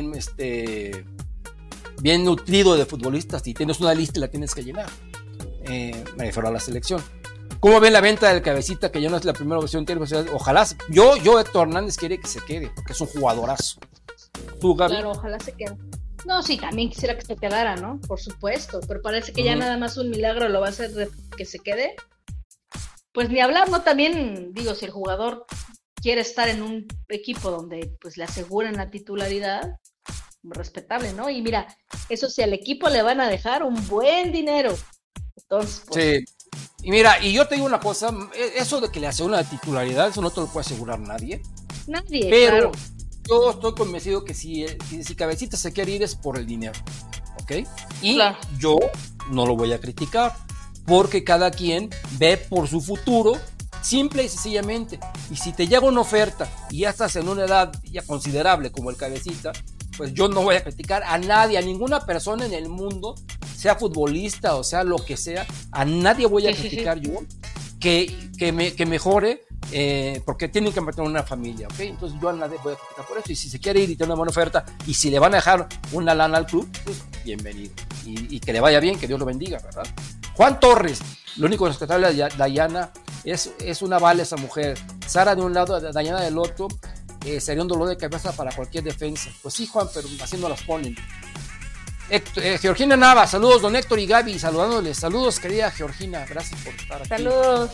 nutrido de futbolistas. Si tienes una lista, la tienes que llenar. Me refiero a la selección. ¿Cómo ven la venta del Cabecita, que ya no es la primera opción? Ojalá. Yo Héctor Hernández quiere que se quede, porque es un jugadorazo. ¿Tú, Gaby? Claro, ojalá se quede. No, sí, también quisiera que se quedara, ¿no? Por supuesto, pero parece que ya nada más un milagro lo va a hacer que se quede. Pues ni hablar, ¿no? También, digo, si el jugador quiere estar en un equipo donde pues le aseguren la titularidad, respetable, ¿no? Y mira, eso sí, al equipo le van a dejar un buen dinero. Entonces, pues... Sí. Y mira, y yo te digo una cosa, eso de que le aseguran la titularidad, eso no te lo puede asegurar nadie. Pero claro. Yo estoy convencido que si Cabecita se quiere ir es por el dinero, ¿ok? Y claro, yo no lo voy a criticar, porque cada quien ve por su futuro, simple y sencillamente. Y si te llega una oferta y ya estás en una edad ya considerable como el Cabecita, pues yo no voy a criticar a nadie, a ninguna persona en el mundo, sea futbolista o sea lo que sea, a nadie voy a criticar yo que mejore, porque tienen que mantener una familia, ¿ok? Entonces yo a nadie voy a criticar por eso. Y si se quiere ir y tiene una buena oferta, y si le van a dejar una lana al club, pues bienvenido. Y que le vaya bien, que Dios lo bendiga, ¿verdad? Juan Torres, lo único respetable a Dayana es una bala esa mujer. Sara de un lado, Dayana del otro. Sería un dolor de cabeza para cualquier defensa. Pues sí, Juan, pero haciendo las ponen. Georgina Nava, saludos don Héctor y Gaby, saludándoles. Saludos, querida Georgina, gracias por estar aquí. Saludos.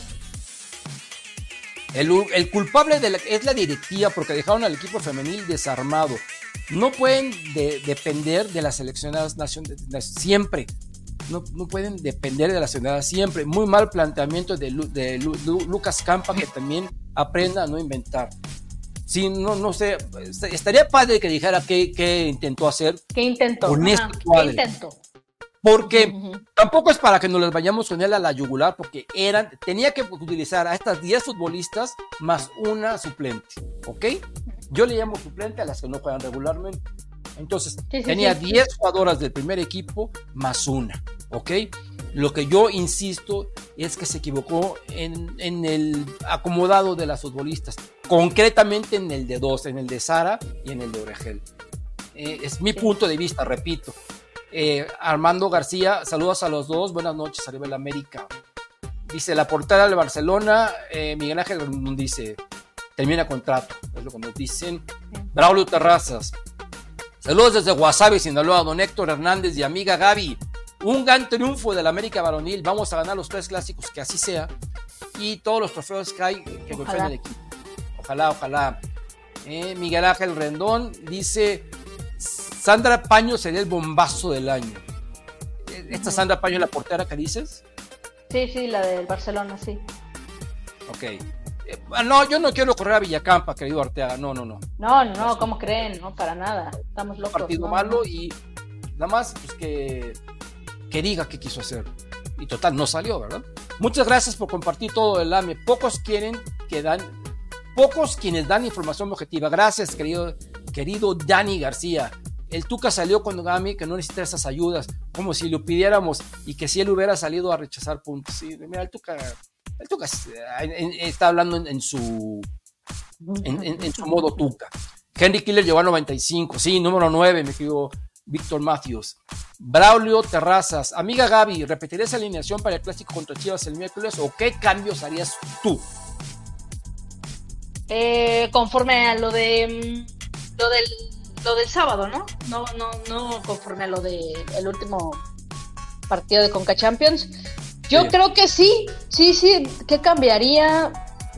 El culpable es la directiva, porque dejaron al equipo femenil desarmado. No pueden depender de las seleccionadas nacionales siempre. No pueden depender de las seleccionadas siempre. Muy mal planteamiento de Lucas Campa, que también aprenda a no inventar. Sí, no sé, estaría padre que dijera qué intentó hacer. ¿Qué intentó? Honesto, ¿Qué intentó? Porque tampoco es para que nos les vayamos con él a la yugular, porque tenía que utilizar a estas 10 futbolistas más una suplente, ¿ok? Yo le llamo suplente a las que no juegan regularmente. Entonces, tenía 10 jugadoras del primer equipo más una, ¿ok? Lo que yo insisto es que se equivocó en el acomodado de las futbolistas, concretamente en el de dos, en el de Sara y en el de Oregel. Es mi punto de vista, repito. Armando García, saludos a los dos, buenas noches, arriba el América. Dice, la portada del Barcelona, Miguel Ángel dice, termina contrato, es lo que nos dicen. Braulio Terrazas, saludos desde Guasave, Sinaloa, don Héctor Hernández y amiga Gaby. Un gran triunfo del América varonil. Vamos a ganar los 3 clásicos, que así sea. Y todos los trofeos que hay que golpeen el equipo. Ojalá. Miguel Ángel Rendón dice: Sandra Paño sería el bombazo del año. ¿Esta Sandra Paño es la portera que dices? Sí, la del Barcelona, sí. Ok. No, yo no quiero correr a Villacampa, querido Arteaga. No. No, ¿cómo creen? No, para nada. Estamos locos. Un partido malo y nada más pues que diga qué quiso hacer. Y total, no salió, ¿verdad? Muchas gracias por compartir todo el AME. Pocos quienes dan información objetiva. Gracias, querido Dani García. El Tuca salió con Gami, que no necesita esas ayudas, como si lo pidiéramos y que si él hubiera salido a rechazar puntos. Sí, mira, el Tuca está hablando en su modo Tuca. Henry Killer llegó a 95. Sí, número 9, me querido Víctor Matthews. Braulio Terrazas, amiga Gaby, ¿repetirías alineación para el clásico contra Chivas el miércoles o qué cambios harías tú? Conforme a lo del sábado, ¿no? No conforme a lo del último partido de Conca Champions. Yo creo que sí. ¿Qué cambiaría?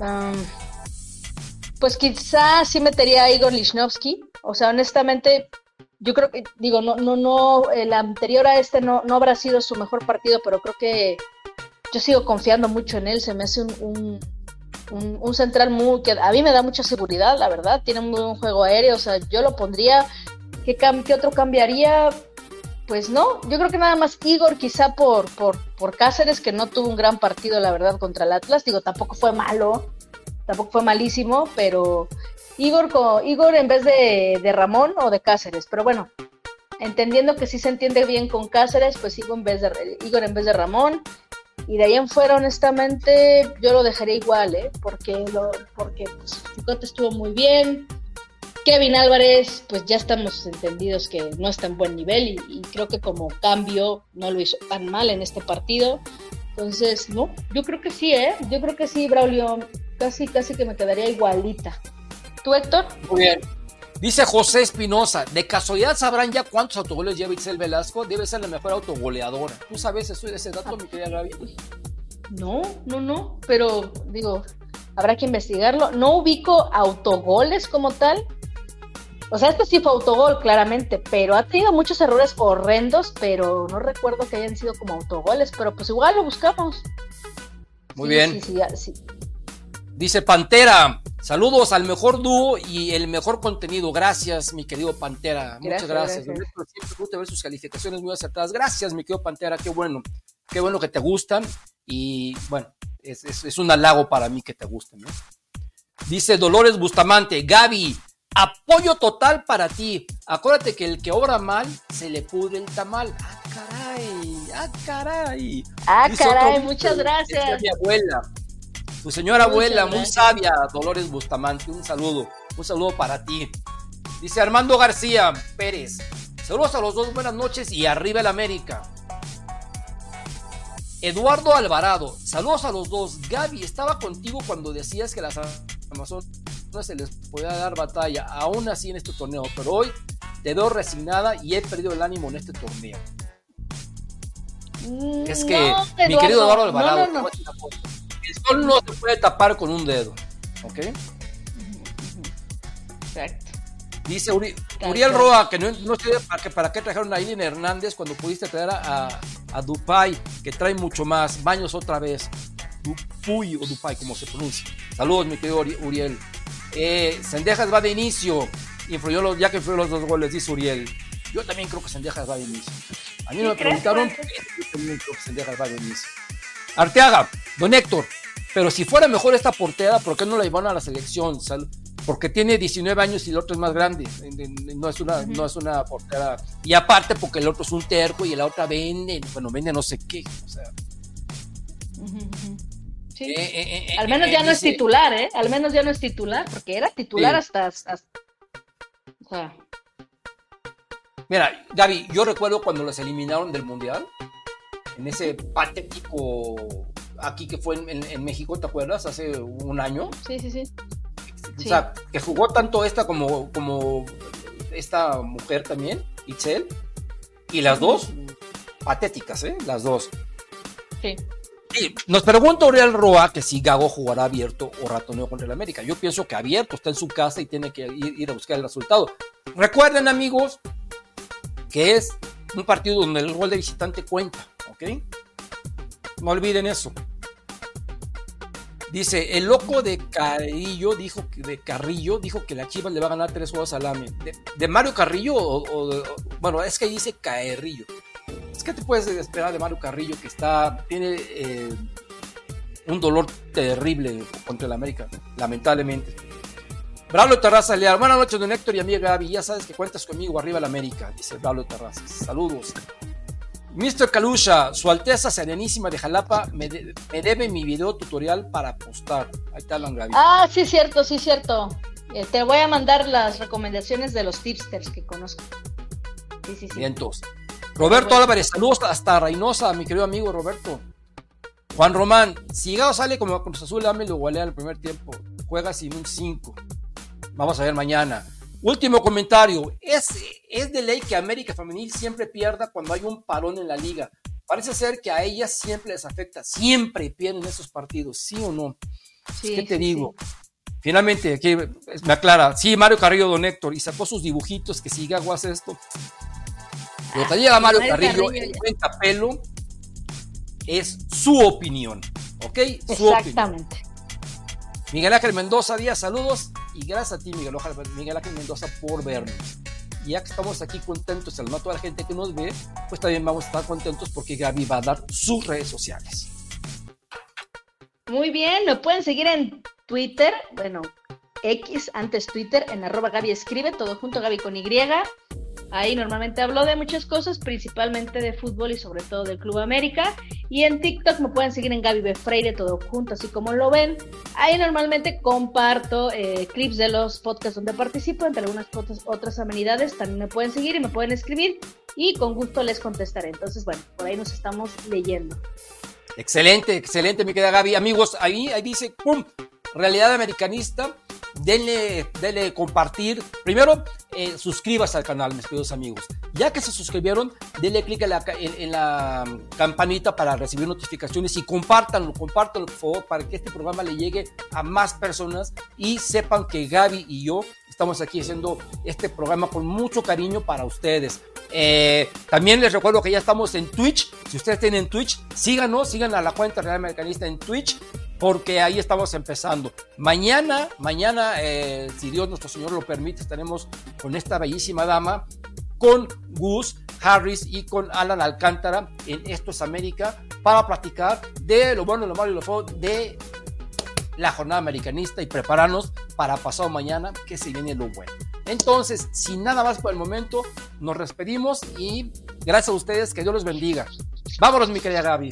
Pues quizás sí metería a Igor Lichnowsky. O sea, honestamente, yo creo que, el anterior a este no habrá sido su mejor partido, pero creo que yo sigo confiando mucho en él. Se me hace un central que a mí me da mucha seguridad, la verdad. Tiene un buen juego aéreo, o sea, yo lo pondría. ¿Qué otro cambiaría? Pues no, yo creo que nada más Igor, quizá por Cáceres, que no tuvo un gran partido, la verdad, contra el Atlas. Tampoco fue malo, tampoco fue malísimo, pero Igor en vez de Ramón o de Cáceres. Pero bueno, entendiendo que sí se entiende bien con Cáceres, pues Igor en vez de Ramón. Y de ahí en fuera, honestamente, yo lo dejaría igual, porque pues, Chicote estuvo muy bien. Kevin Álvarez, pues ya estamos entendidos que no está en buen nivel y creo que como cambio no lo hizo tan mal en este partido. Entonces, no, yo creo que sí, yo creo que sí, Braulio, casi que me quedaría igualita. ¿Tú, Héctor? Muy bien. Dice José Espinosa, ¿de casualidad sabrán ya cuántos autogoles lleva Itzel Velasco? Debe ser la mejor autogoleadora. ¿Tú sabes ese dato, mi querida Gaby? No, pero digo, habrá que investigarlo. No ubico autogoles como tal. O sea, este sí fue autogol, claramente, pero ha tenido muchos errores horrendos, pero no recuerdo que hayan sido como autogoles, pero pues igual lo buscamos. Muy bien. Sí. Dice Pantera, saludos al mejor dúo y el mejor contenido. Gracias, mi querido Pantera. Muchas gracias. Siempre gusta ver sus calificaciones muy acertadas. Gracias, mi querido Pantera. Qué bueno que te gustan. Y bueno, es un halago para mí que te gusten, ¿no? Dice Dolores Bustamante, Gaby, apoyo total para ti. Acuérdate que el que obra mal se le pudre el tamal. Caray, muchas gracias. Mi abuela. Tu señora abuela, muy sabia, Dolores Bustamante, un saludo para ti. Dice Armando García Pérez, saludos a los dos, buenas noches y arriba el América. Eduardo Alvarado, saludos a los dos. Gaby, estaba contigo cuando decías que las Amazonas no se les podía dar batalla, aún así en este torneo, pero hoy te veo resignada y he perdido el ánimo en este torneo. Es que, Eduardo, mi querido Eduardo Alvarado, no. El sol no se puede tapar con un dedo, ¿ok? Exacto. Dice Uriel Roa que no sé para qué trajeron a Eileen Hernández cuando pudiste traer a Dupay, que trae mucho más. Baños otra vez. Dupay, como se pronuncia. Saludos, mi querido Uriel. Cendejas va de inicio. Ya que influyó los 2 goles, dice Uriel. Yo también creo que Cendejas va de inicio. A mí me preguntaron, yo también creo que Cendejas va de inicio. Arteaga, don Héctor, pero si fuera mejor esta portera, ¿por qué no la llevaron a la selección? porque tiene 19 años y el otro es más grande, no es una portera, y aparte porque el otro es un terco y la otra vende no sé qué, o sea. Sí. Al menos ya no es titular, al menos ya no es titular, porque era titular hasta o sea. Mira, Gaby, yo recuerdo cuando los eliminaron del Mundial, en ese patético aquí que fue en México, ¿te acuerdas? Hace un año. Sí. O sea, que jugó tanto esta como esta mujer también, Itzel, y las dos, patéticas, las dos. Sí. Y nos pregunta Uriel Roa que si Gago jugará abierto o ratoneo contra el América. Yo pienso que abierto, está en su casa y tiene que ir a buscar el resultado. Recuerden, amigos, que es un partido donde el gol de visitante cuenta, ¿ok? No olviden eso. Dice, el loco de Carrillo dijo que la Chivas le va a ganar 3-2 al AME. ¿De Mario Carrillo bueno, es que ahí dice Carrillo. Es que te puedes esperar de Mario Carrillo, que tiene un dolor terrible contra el América, lamentablemente. Braulio Terraza Leal, buenas noches, don Héctor y amiga Gaby, ya sabes que cuentas conmigo, arriba el América, dice Braulio Terraza, saludos. Mr. Calusha, Su Alteza Serenísima de Jalapa me debe mi video tutorial para postar. Ahí está la Gaby. Ah, sí, cierto. Te voy a mandar las recomendaciones de los tipsters que conozco. Sí. Vientos. Roberto Álvarez, saludos hasta Reynosa, mi querido amigo Roberto. Juan Román, si Gago sale como Cruz Azul, lo golea al primer tiempo. Juega sin un 5. Vamos a ver mañana. Último comentario. Es de ley que América Femenil siempre pierda cuando hay un parón en la liga. Parece ser que a ellas siempre les afecta. Siempre pierden esos partidos, ¿sí o no? Sí, ¿Qué te digo? Sí. Finalmente, aquí me aclara. Sí, Mario Carrillo, don Héctor, y sacó sus dibujitos que si Gago hace esto. Lo que llega Mario Carrillo en cuenta pelo es su opinión, ¿ok? Su Exactamente. Opinión. Miguel Ángel Mendoza Díaz, saludos y gracias a ti, Miguel Ángel Mendoza, por vernos. Y ya que estamos aquí contentos, saludando a toda la gente que nos ve, pues también vamos a estar contentos porque Gaby va a dar sus redes sociales. Muy bien, me pueden seguir en Twitter, bueno, X, antes Twitter, en @Gaby Escribe, todo junto, Gaby con Y. Ahí normalmente hablo de muchas cosas, principalmente de fútbol y sobre todo del Club América. Y en TikTok me pueden seguir en Gaby B. Freire, todo junto, así como lo ven. Ahí normalmente comparto clips de los podcasts donde participo, entre algunas otras amenidades. También me pueden seguir y me pueden escribir y con gusto les contestaré. Entonces, bueno, por ahí nos estamos leyendo. Excelente, mi querida Gaby. Amigos, ahí dice, ¡pum! Realidad Americanista. Denle compartir. Primero, suscríbase al canal, mis queridos amigos. Ya que se suscribieron, denle clic en la campanita para recibir notificaciones y compártanlo, por favor, para que este programa le llegue a más personas y sepan que Gaby y yo estamos aquí haciendo este programa con mucho cariño para ustedes. También les recuerdo que ya estamos en Twitch. Si ustedes tienen Twitch, sigan a la cuenta Real Americanista en Twitch, porque ahí estamos empezando. Mañana, si Dios nuestro Señor lo permite, estaremos con esta bellísima dama, con Gus Harris y con Alan Alcántara en Esto es América, para platicar de lo bueno, lo malo y lo feo de la jornada americanista y prepararnos para pasado mañana, que se viene lo bueno. Entonces, sin nada más por el momento, nos despedimos y gracias a ustedes, que Dios los bendiga. Vámonos, mi querida Gaby.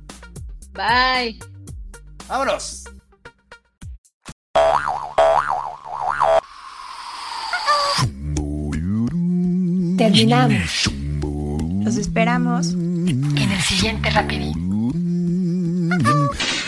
Bye. ¡Vámonos! Terminamos. Los esperamos en el siguiente Rapidín.